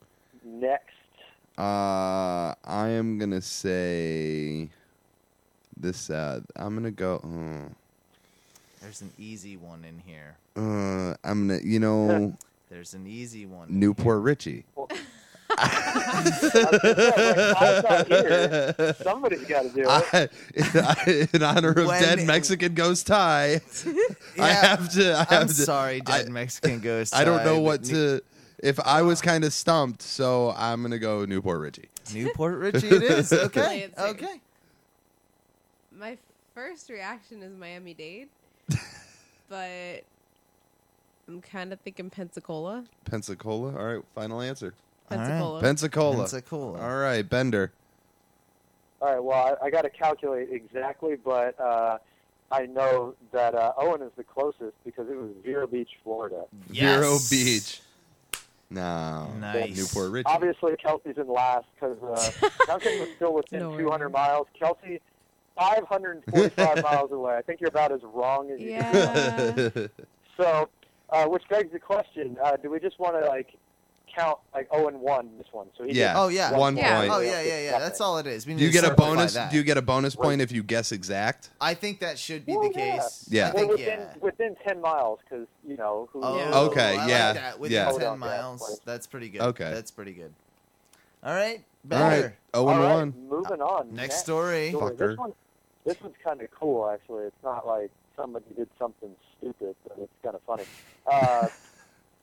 Next. Uh, I am gonna say this. Uh, I'm gonna go. Uh, There's an easy one in here. uh, I'm gonna. You know, There's an easy one. in Newport Richie. I was gonna say, like, I'm not here. Somebody's got to do it. I, in honor of When- dead Mexican ghost Ty, here. I Yeah, have to. I have I'm to, sorry, dead I- Mexican ghost. I don't know Ty, what but to. If I was kind of stumped, so I'm gonna go Newport Richie. New- Newport Richie it is. Play Okay. it safe. Okay. My first reaction is Miami-Dade, but I'm kind of thinking Pensacola. Pensacola. All right, final answer. All right. Pensacola. Pensacola. Pensacola. All right, Bender. All right. Well, I, I got to calculate exactly, but uh, I know that uh, Owen is the closest because it was Vero Beach, Florida. Vero Yes. Beach. No. Nice. Newport Richie. Obviously, Kelsey's in last because uh, Duncan was still within No two hundred worries. miles. Kelsey, five hundred forty-five miles away. I think you're about as wrong as you can. Yeah. So, uh, which begs the question: uh, do we just want to like count like zero and one this one? So he Yeah. gets Oh, yeah. One Yeah. point. Oh yeah, yeah, yeah. That's all it is. We Do need you to get a simplify bonus? that. Do you get a bonus point if you guess exact? I think that should be Well, the yeah. case. Yeah. I well, think within yeah. within ten miles because you know who. Oh, Yeah. Okay, I yeah, Like that. Within yeah. ten Hold on, miles. yeah. That's pretty good. Okay. That's pretty good. All right. All Better. right. Oh All and right, one. moving on. Next story. story. Fucker. This one, this one's kind of cool actually. It's not like somebody did something stupid, but it's kind of funny. Uh,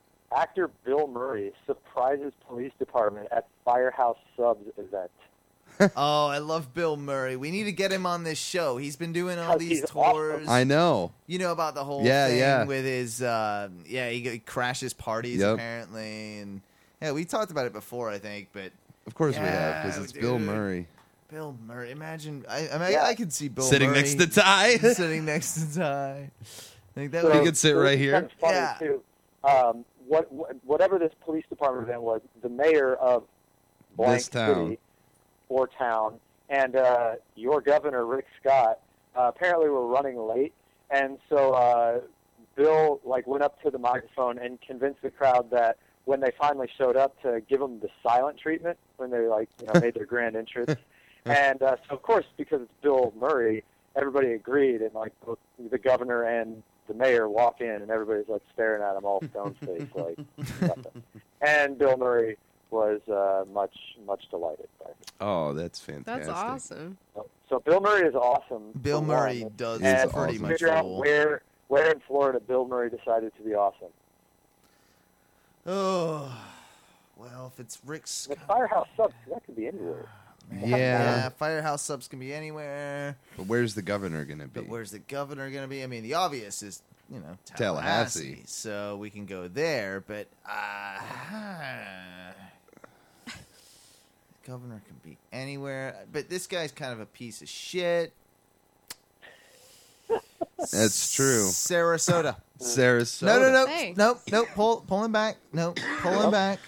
actor Bill Murray surprises police department at Firehouse Subs event. Oh, I love Bill Murray. We need to get him on this show. He's been doing all 'Cause these he's tours. awesome. I know. You know about the whole Yeah, thing yeah. with his, uh, yeah, he, he crashes parties Yep. apparently, and yeah, we talked about it before, I think. But Of course we have, Yeah, because it's Bill dude. Murray. Bill Murray, imagine, I, I mean, Yeah. I could see Bill Sitting Murray next to Ty. sitting next to Ty. Like that So- would He could sit so right it's here. kind of funny Yeah. too. Um, what, what whatever this police department event was, the mayor of blank This town. city or town and uh, your governor Rick Scott uh, apparently were running late, and so uh, Bill like went up to the microphone and convinced the crowd that when they finally showed up to give them the silent treatment when they like you know made their grand entrance, and uh, so of course because it's Bill Murray, everybody agreed, and like both the governor and the mayor walk in, and everybody's like staring at him all stone faced like nothing. And Bill Murray was uh, much much delighted by it. Oh, that's fantastic. That's awesome. So, so Bill Murray is awesome. Bill for Murray one. does and pretty awesome. much figure out rule. where where in Florida Bill Murray decided to be awesome. Oh, well, if it's Rick The Scott, firehouse subs that could be anywhere. man, Yeah. Firehouse subs can be anywhere. But where's the governor going to be? But where's the governor going to be? I mean, the obvious is, you know, Tallahassee. Tallahassee. So we can go there, but uh, governor can be anywhere. But this guy's kind of a piece of shit. That's true. Sarasota. Sarasota. No, no, no, Thanks. nope, nope. Pull, pull him back. Nope, pull him back.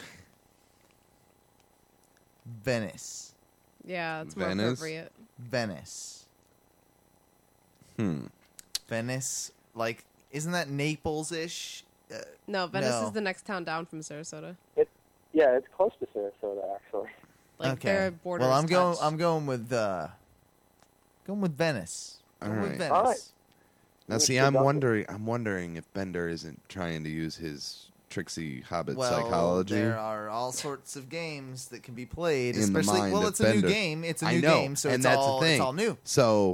Venice, Yeah, it's more Venice? appropriate. Venice, Hmm. Venice. Like, isn't that Naples-ish? Uh, No, Venice No. is the next town down from Sarasota. Yeah, it's close to Sarasota actually. Like okay. their borders. Well, I'm going. touch. I'm going with. Uh, going with Venice. Going All with right. Venice. All right. Now, Let's see, go I'm Duncan. wondering. I'm wondering if Bender isn't trying to use his tricksy Hobbit Well, psychology. there are all sorts of games that can be played, In the especially. mind Well, of it's a Bender. new game. It's a I new know, game, so and it's that's all the thing. it's all new. So,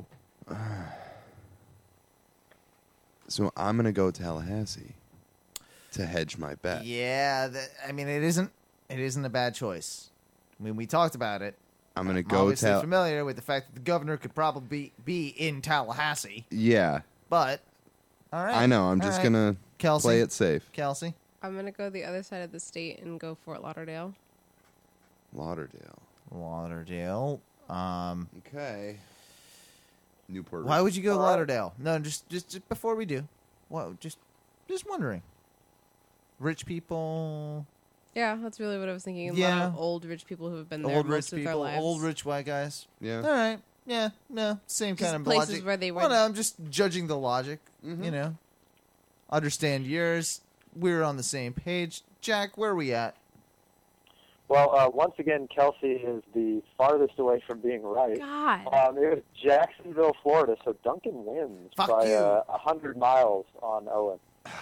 so I'm gonna go Tallahassee to hedge my bet. Yeah, that, I mean, it isn't. It isn't a bad choice. I mean, we talked about it. I'm gonna I'm go obviously Tal. familiar with the fact that the governor could probably be in Tallahassee, Yeah, but all right. I know. I'm all just right. gonna Kelsey, play it safe. Kelsey. I'm gonna go the other side of the state and go Fort Lauderdale. Lauderdale. Lauderdale. Um, Okay. Newport. why would you go All right. Lauderdale? No, just, just just before we do. Well, just just wondering. Rich people, Yeah, that's really what I was thinking. A lot Yeah. of old rich people who have been there old most rich of their people, lives. old rich white guys. Yeah. All right. Yeah. No. Same Just kind of places logic. where they Well, were- no, I'm just judging the logic. Mhm. You know. Understand yours. We're on the same page. Jack, where are we at? Well, uh, once again, Kelsey is the farthest away from being right. God. Um, it was Jacksonville, Florida, so Duncan wins Fuck by you. uh, one hundred miles on Owen.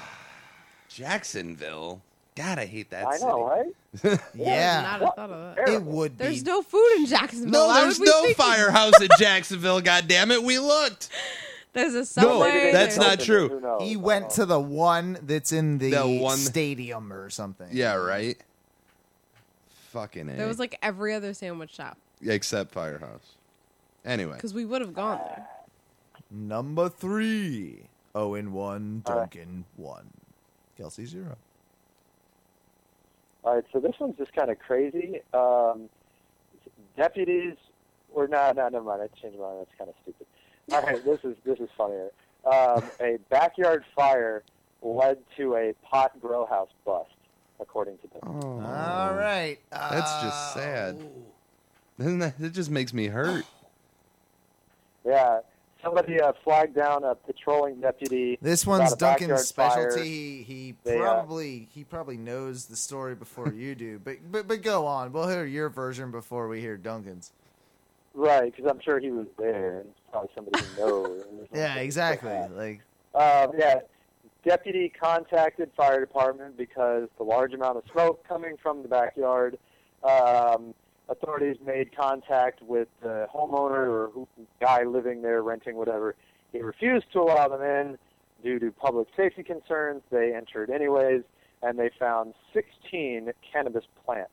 Jacksonville. God, I hate that I city. know, right? I would Yeah. not have thought of that. It would There's be. no food in Jacksonville. No, Why there's would we no think- firehouse in Jacksonville. God damn it, we looked. There's a No, subway. that's there's- not true. Who knows? He I went don't to the one that's in the, The one- stadium or something. Yeah, right. Fucking A. There was like every other sandwich shop except Firehouse. Anyway, because we would have gone there. Number three. Owen one, All right. Duncan one. Kelsey zero. All right, so this one's just kind of crazy. Um, deputies, or no, no, never mind. I changed my mind. That's kind of stupid. All right, this is this is funnier. Um, a backyard fire led to a pot grow house bust, according to them. oh, All right. That's just Uh, sad. Doesn't that, it just makes me hurt. Yeah, somebody uh, flagged down a patrolling deputy. This about one's a backyard Duncan's fire. specialty. He, he They, uh, probably he probably knows the story before you do. But but but go on. We'll hear your version before we hear Duncan's. Right, because I'm sure he was there, and it's probably somebody who knows. Yeah, exactly. Like Um, yeah, deputy contacted fire department because the large amount of smoke coming from the backyard. Um, authorities made contact with the homeowner or who, guy living there, renting, whatever. He refused to allow them in due to public safety concerns. They entered anyways, and they found sixteen cannabis plants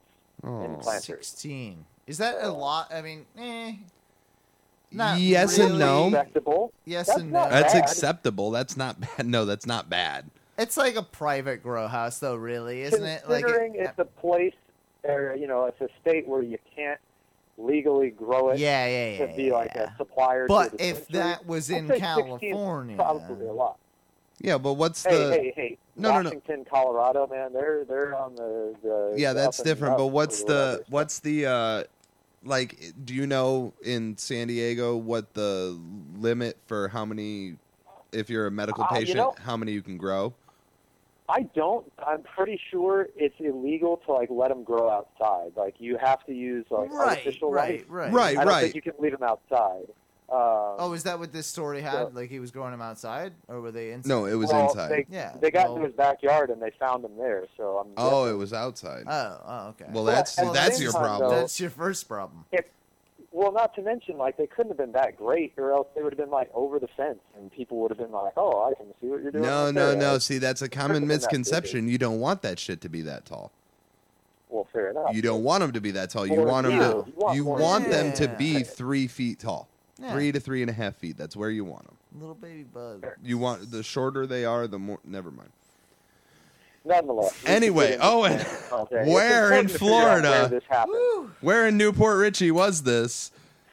in Oh. Planters. sixteen. Is that a lot? I mean, eh. Not Yes really. and no. Respectable. Yes That's and not no. That's bad. acceptable. That's not bad. No, that's not bad. It's like a private grow house, though, really, isn't it? Like, Considering it, it's a place, or you know, it's a state where you can't legally grow it yeah, yeah, yeah. to be yeah, like yeah. a supplier. But to a if dispensary, that was I'd in say sixteen is California, probably a lot. Yeah, but what's Hey, the? hey, hey! No, no, no. Washington, Colorado, man, they're they're on the, the Yeah, the that's up and different. up But or what's the whatever. what's the uh like? Do you know in San Diego what the limit for how many? If you're a medical Uh, you patient, know- how many you can grow? I don't. I'm pretty sure it's illegal to like let them grow outside. Like you have to use like right, artificial right, light. right, Right, I don't right. think you can leave them outside. Um, Oh, is that what this story had? So- like he was growing them outside, or were they inside? No, it was well, inside. They, Yeah, they got well- into his backyard and they found him there. So I'm. Oh, guessing- it was outside. Oh, oh, okay. Well, Well, that's at the that's same your time, problem. though- That's your first problem. Well, not to mention, like they couldn't have been that great, or else they would have been like over the fence, and people would have been like, "Oh, I can see what you're doing." No, right no, there." no. See, that's a common Couldn't have been that misconception. You don't want that shit to be that tall. Well, fair enough. You don't want them to be that tall. You More want them you. to. You want You more want you. them to Yeah. be three feet tall, Yeah. three to three and a half feet. That's where you want them. Little baby bug. You want the shorter they are, the more. Never mind. Nonetheless. we Anyway, should get into Owen, this. Okay. It's where in important to figure out Florida- where this happened. Where in Newport Richie was this?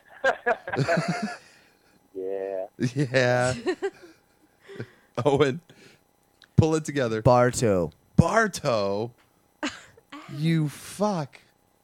Yeah. Yeah. Owen, pull it together. Bartow. Bartow. You fuck.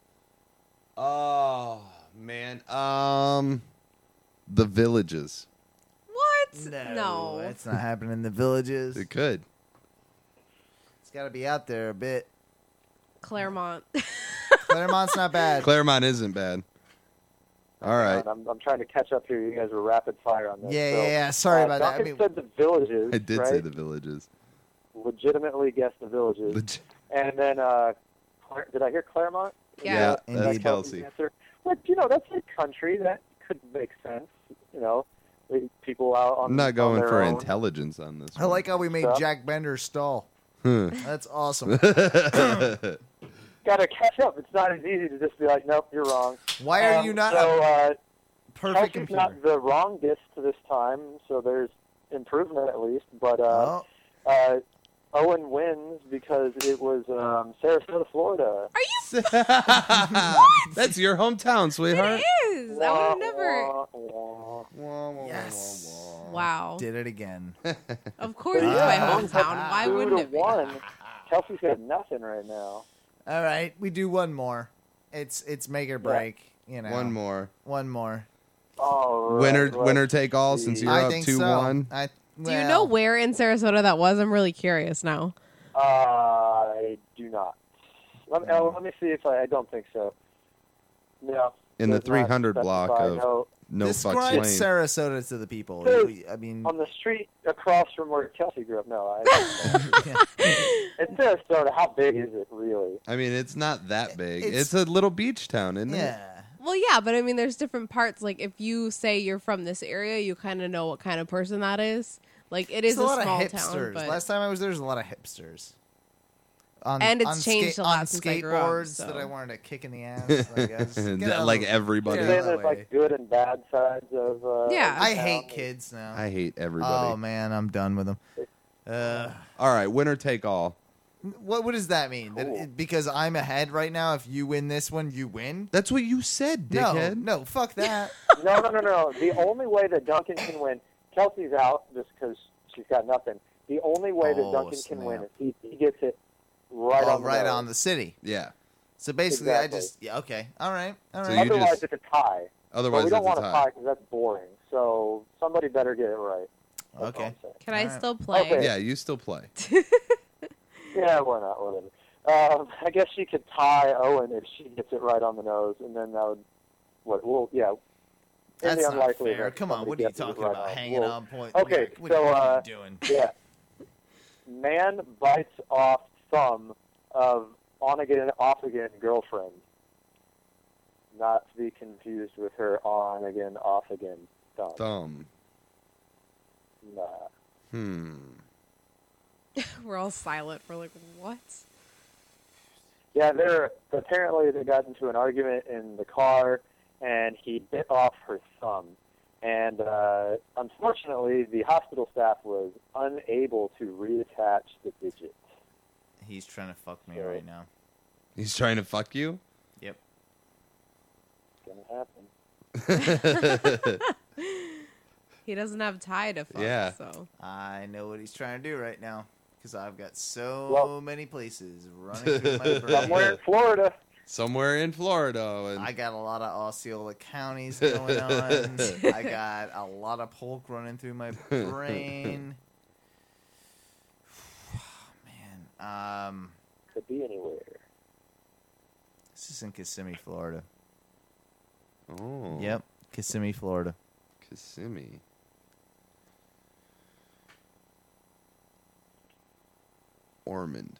Oh man. Um, the Villages. What? No, it's not happening in the villages. It could. It's got to be out there a bit. Claremont. Claremont's not bad. Claremont isn't bad. All right. I'm, I'm trying to catch up here. You guys were rapid fire on this. Yeah, so, yeah, yeah. Sorry uh, about that. I Duncan mean- said the villages. I did right? say the Villages. Legitimately guessed the villages. Leg- And then, uh, Claire, did I hear Claremont? Yeah. Yeah, Yeah, that's indeed. Kelsey. Answer. But you know, that's a country that could make sense. You know, the people out on. I'm not on going their for own. intelligence on this. I like how we made Stuff. Jack Bender stall. Hmm. That's awesome. Got to catch up. It's not as easy to just be like, nope, you're wrong. Why are Um, you not So, a uh, perfect Kelsey's computer? not the wrong disc this time, so there's improvement at least. But uh, Oh, uh, Owen wins because it was um, Sarasota, Florida. That's your hometown, sweetheart. It is. I would have never. Wah, wah. yes. Wow. Did it again. Of course, it's Ah. my hometown. Why Two wouldn't to it be? one. Kelsey's got nothing right now. All right, we do one more. It's it's make or break. You know, One more. One more. All right, Winner, let's winner take all. Since see. you're I up think two so. one. I, Do you know where in Sarasota that was? I'm really curious now. I do not. Let me, oh, let me see if I. I don't think so. No. In the does not three hundred block specify, of no. No Describe Fucks Lane. Sarasota to the people. Dude, We- I mean, On the street across from where Kelsey grew up. No, I. It's Sarasota. How big is it really? I mean, it's not that big. It's, It's- a little beach town, isn't it? yeah. Well, yeah, but I mean, there's different parts. Like, if you say you're from this area, you kind of know what kind of person that is. Like, it is It's a lot small of hipsters. town, but Last time I was there, was a lot of hipsters. On, And it's on changed a lot on since I grew up, skateboards so. that I wanted to kick in the ass. I guess. Get That- out of like the- everybody. get Saying out of the there's way. like good and bad sides of. Uh, Yeah. I town. hate kids now. I hate everybody. Oh man, I'm done with them. Uh, All right, winner take all. what what does that mean? That Cool. it- because I'm ahead right now. If you win this one, you win. That's what you said, dickhead. No, no, fuck that. No, no, no, no. The only way that Duncan can win, Kelsey's out just because she's got nothing. The only way that Oh, Duncan snap. can win is he, he gets it right oh, on the right nose. on the city. Yeah. So basically, I Exactly. just yeah. Okay, all right, all So right. you Otherwise, just- it's a tie. But Otherwise, we don't it's want a a tie. tie because that's boring. So somebody better get it right. That's all Okay. I'm saying. can I Alright. still play? Okay. Yeah, you still play. Yeah, why not? Whatever. Um, I guess she could tie Owen if she gets it right on the nose, and then that would. What? Well, yeah. In That's the not unlikely fair. event Come on, somebody what are you gets it talking right about? on. Hanging Well, on point. okay, what so, are you uh, doing? Yeah. Man bites off thumb of on again, off again girlfriend. Not to be confused with her on again, off again thumb. Thumb. Nah. Hmm. We're all silent. We're like, what? Yeah, they're apparently they got into an argument in the car, and he bit off her thumb. And uh, unfortunately, the hospital staff was unable to reattach the digit. He's trying to fuck me So- right now. He's trying to fuck you? Yep. It's gonna happen. He doesn't have tie to fuck. Yeah. So I know what he's trying to do right now because I've got so Well- many places running through my brain. Somewhere in Florida. Somewhere in Florida. And I got a lot of Osceola counties going on. I got a lot of polk running through my brain. Man, um, Could be anywhere. this is in Kissimmee, Florida. Oh. Yep, Kissimmee, Florida. Kissimmee. Ormond.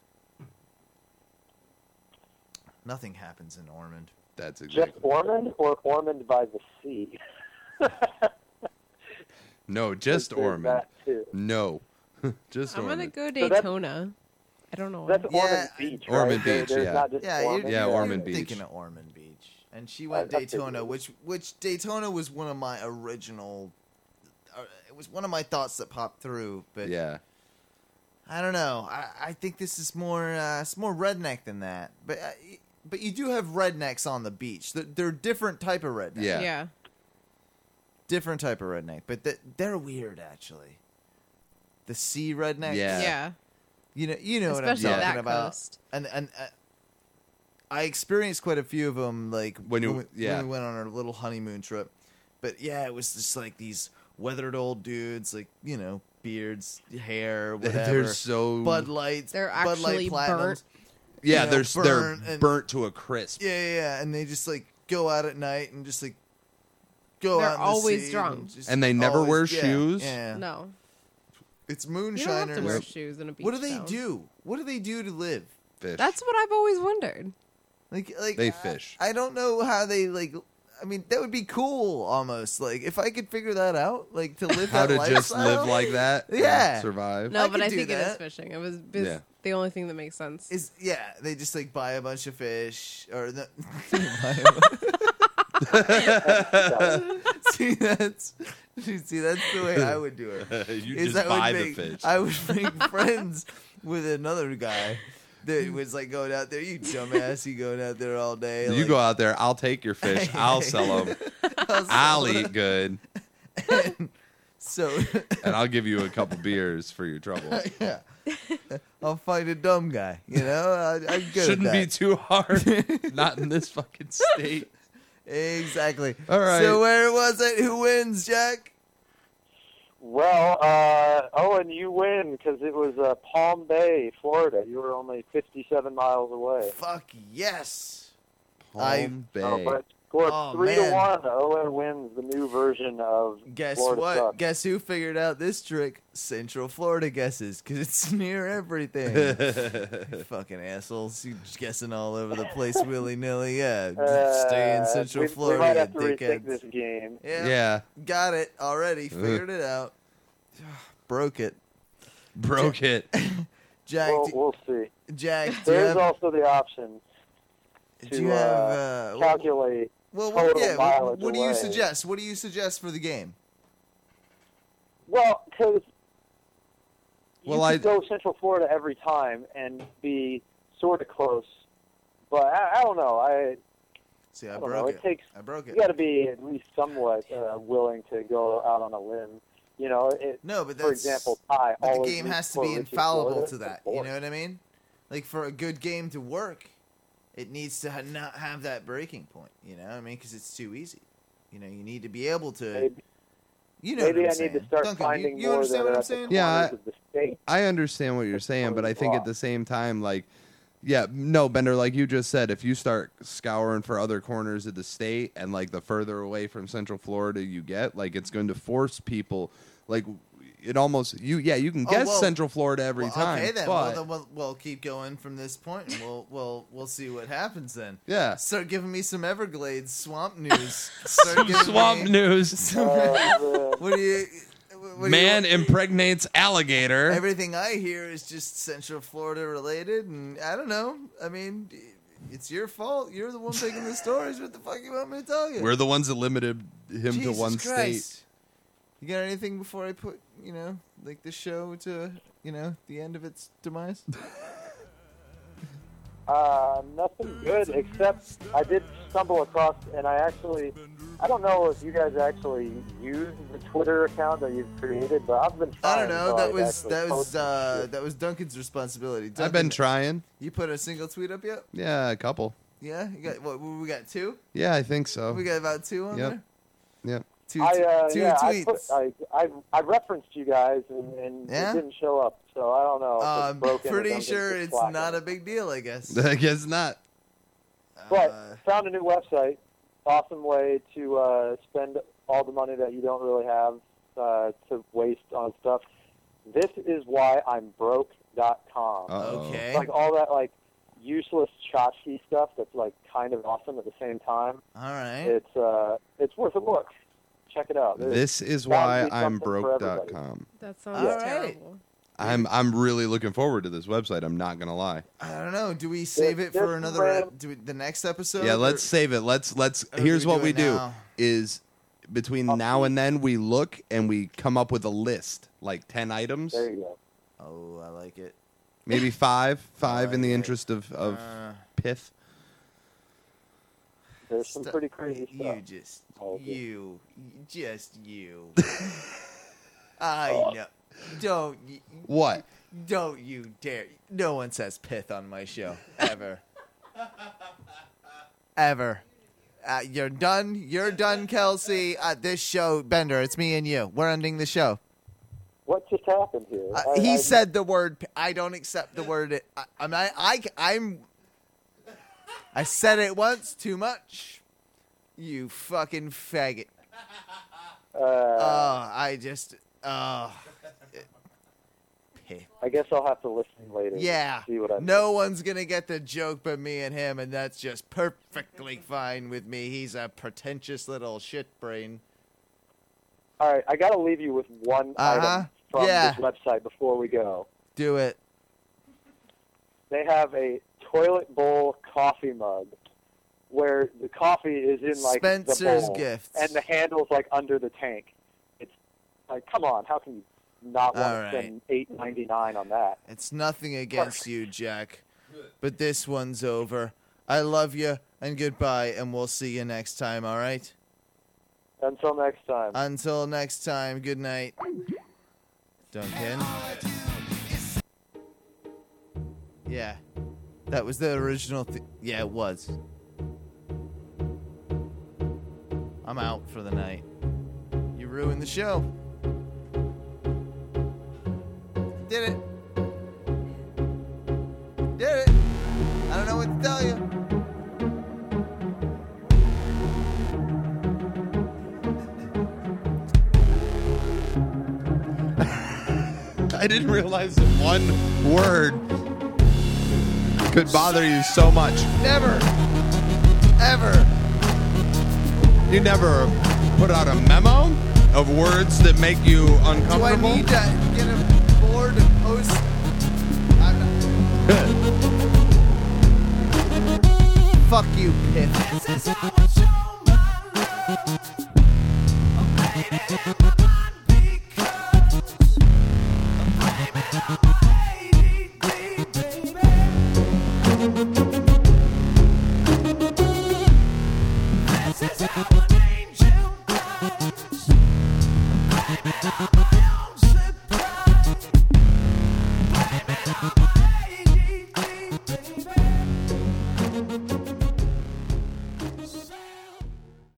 Nothing happens in Ormond. That's Just exactly. Ormond or Ormond by the sea? No, just There's Ormond. that, too. No. Just I'm gonna Ormond. go So that's- Daytona. I don't know. That's why. Yeah, Ormond Beach, right? Ormond There- Beach, there's yeah. not just Yeah, Ormond. you're, Yeah, you're Ormond Beach. thinking of Ormond Beach, and she I- went I figured Daytona, it. which which Daytona was one of my original. Uh, it was one of my thoughts that popped through, but Yeah. I don't know. I, I think this is more uh, it's more redneck than that, but uh, y- but you do have rednecks on the beach. They're, they're different type of redneck. Yeah. Yeah. different type of redneck, but th- they're weird actually. The sea redneck. Yeah. Yeah. You know, you know Especially what I'm that talking about. coast. And and uh, I experienced quite a few of them, like When you- we, yeah. when we went on our little honeymoon trip. But yeah, it was just like these weathered old dudes, like you know, beards, hair, whatever. They're so. Bud Lights. They're Bud Light actually Platinums. burnt. yeah, you know, they're s- burnt they're and- burnt to a crisp. Yeah, yeah, yeah, and they just like go out at night and just like go They're out. in the always sea drunk. and, just And they never always- wear yeah, shoes? Yeah, No. it's You don't have moonshiners. to wear shoes in a beach What do they town. do? What do they do to live? Fish. That's what I've always wondered. Like, like They I- fish. I, don't know how they like. I mean, that would be cool almost. Like if I could figure that out, like to live How that to just lifestyle, live like that. and Yeah. survive. No, I but could I do think it is that. fishing. It was it's Yeah. the only thing that makes sense. is yeah. They just like buy a bunch of fish or the. see that's see that's the way I would do it. You is just I would buy the make- fish. I would make friends with another guy that was like going out there. You dumbass, you going out there all day. You like, go out there. I'll take your fish. I'll sell them. I'll I'll sell eat good, it. So and I'll give you a couple beers for your trouble. yeah, I'll fight a dumb guy. You know, I, I'm good. Shouldn't at be that. too hard. Not in this fucking state. Exactly. All right. So where was it? Who wins, Jack? Well, uh, Owen, you win because it was uh, Palm Bay, Florida. You were only fifty-seven miles away. Fuck yes. Palm I- Bay. Oh, but scored Oh, three man. to one. Owen wins the new version of Guess Florida what? Sucks. Guess who figured out this trick? Central Florida guesses, because it's near everything. You fucking assholes. You just guessing all over the place willy nilly. Yeah. Uh, Stay in Central we, Florida, We might have you to rethink dickheads. this game. Yeah. Yeah. Got it already. Figured it out. Broke it. Broke it. Jack, We'll, do, we'll see. Jack, do you There's have, also the option do you to have uh, uh, calculate. well, what, total yeah, what, mileage what do you away. suggest? What do you suggest for the game? Well, because you Well, could I- go Central Florida every time and be sort of close, but I, I don't know. I See, I, I don't broke know. it. It takes I broke you it. got to be at least somewhat uh, willing to go out on a limb. You know, it, No, but that's, for example, Ty. but the always game roots has to for be Richie infallible Florida. to that. Of You course. know what I mean? Like for a good game to work, it needs to ha- not have that breaking point. You know what I mean? Because it's too easy. You know, you need to be able to. Maybe, You know maybe what I I'm saying. need to start Duncan, finding you, you more understand that what are I'm at the saying? Yeah, corners of the state. I understand what you're saying, but I think at Wow. the same time, like, yeah, no, Bender, like you just said, if you start scouring for other corners of the state and, like, the further away from Central Florida you get, like, it's going to force people, like, it almost, you, yeah, you can Oh, guess well- Central Florida every Well, time. Okay then. but, Well, then we'll, we'll keep going from this point, and we'll we'll we'll see what happens then. yeah. Start giving me some Everglades swamp news. Start giving Swamp me news. some- Uh, what do you? What do Man you, impregnates alligator. Everything I hear is just Central Florida related, and I don't know. I mean, It's your fault. You're the one picking the stories. What the fuck you want me to tell you? We're the ones that limited him Jesus to one Christ. state. You got anything before I put, you know, like the show to, you know, the end of its demise? Uh, nothing good, except I did stumble across, and I actually, I don't know if you guys actually use the Twitter account that you've created, but I've been I trying. don't know. so That I'd was actually that was post some uh, shit. that was Duncan's responsibility. I've been Duncan, trying. You put a single tweet up yet? Yeah, a couple. Yeah. You got what? We got two. Yeah, I think so. We got about two on Yep. there. Yep. Two, I, uh, two yeah, tweets. I, put, I, I, I referenced you guys, and, and Yeah? it didn't show up, so I don't know. If I'm it's broken or pretty Duncan's sure just it's slacking. not a big deal. I guess. I guess not. But Uh, found a new website. Awesome way to uh, spend all the money that you don't really have uh, to waste on stuff. This is why I'm broke dot com. Uh-oh. okay. Like all that like useless tchotchke stuff that's like kind of awesome at the same time. All right. It's uh it's worth a look. Check it out. There's This is gotta why be I'm something for broke dot everybody. com. That sounds All right. terrible. I'm I'm really looking forward to this website. I'm not gonna lie. I don't know. Do we save it there's for some another? random- do we, the next episode? Yeah, or- let's save it. Let's let's. Or do Here's we what do we it do: now? is between Oh, now and then we look and we come up with a list, like ten items, There you go. Oh, I like it. maybe five, five in like the it. interest of of Uh, pith. There's some stu- pretty crazy You stuff. just Oh, yeah. you, just you. I Oh. know. Don't y- What? don't you dare. No one says pith on my show ever. Ever. Uh, you're done. You're done, Kelsey. Uh, this show, Bender. It's me and you. We're ending the show. What just happened here? Uh, I- he I- said the word. p- I don't accept the word. I, I'm. I, I. I'm. I said it once too much. You fucking faggot. Uh, Oh, I just. Oh. Pith. I guess I'll have to listen later. Yeah. To see what I No one's gonna get the joke but me and him, and that's just perfectly fine with me. He's a pretentious little shit brain. All right, I got to leave you with one Uh-huh. item from Yeah. this website before we go. Do it. They have a toilet bowl coffee mug where the coffee is in like Spencer's the bowl, Gifts. and the handle's like under the tank. It's like, come on, how can you not want All to right. spend eight ninety nine on that? It's nothing against you, Jack. But this one's over. I love you, and goodbye, and we'll see you next time, all right? Until next time. Until next time, good night. Duncan? Yeah. That was the original th- Yeah, it was. I'm out for the night. You ruined the show. Did it. Did it. I don't know what to tell you. I didn't realize that one word could bother you so much. Never. Ever. You never put out a memo of words that make you Do I uncomfortable. need to get a board and post? I'm not. Fuck you, Piff. This is how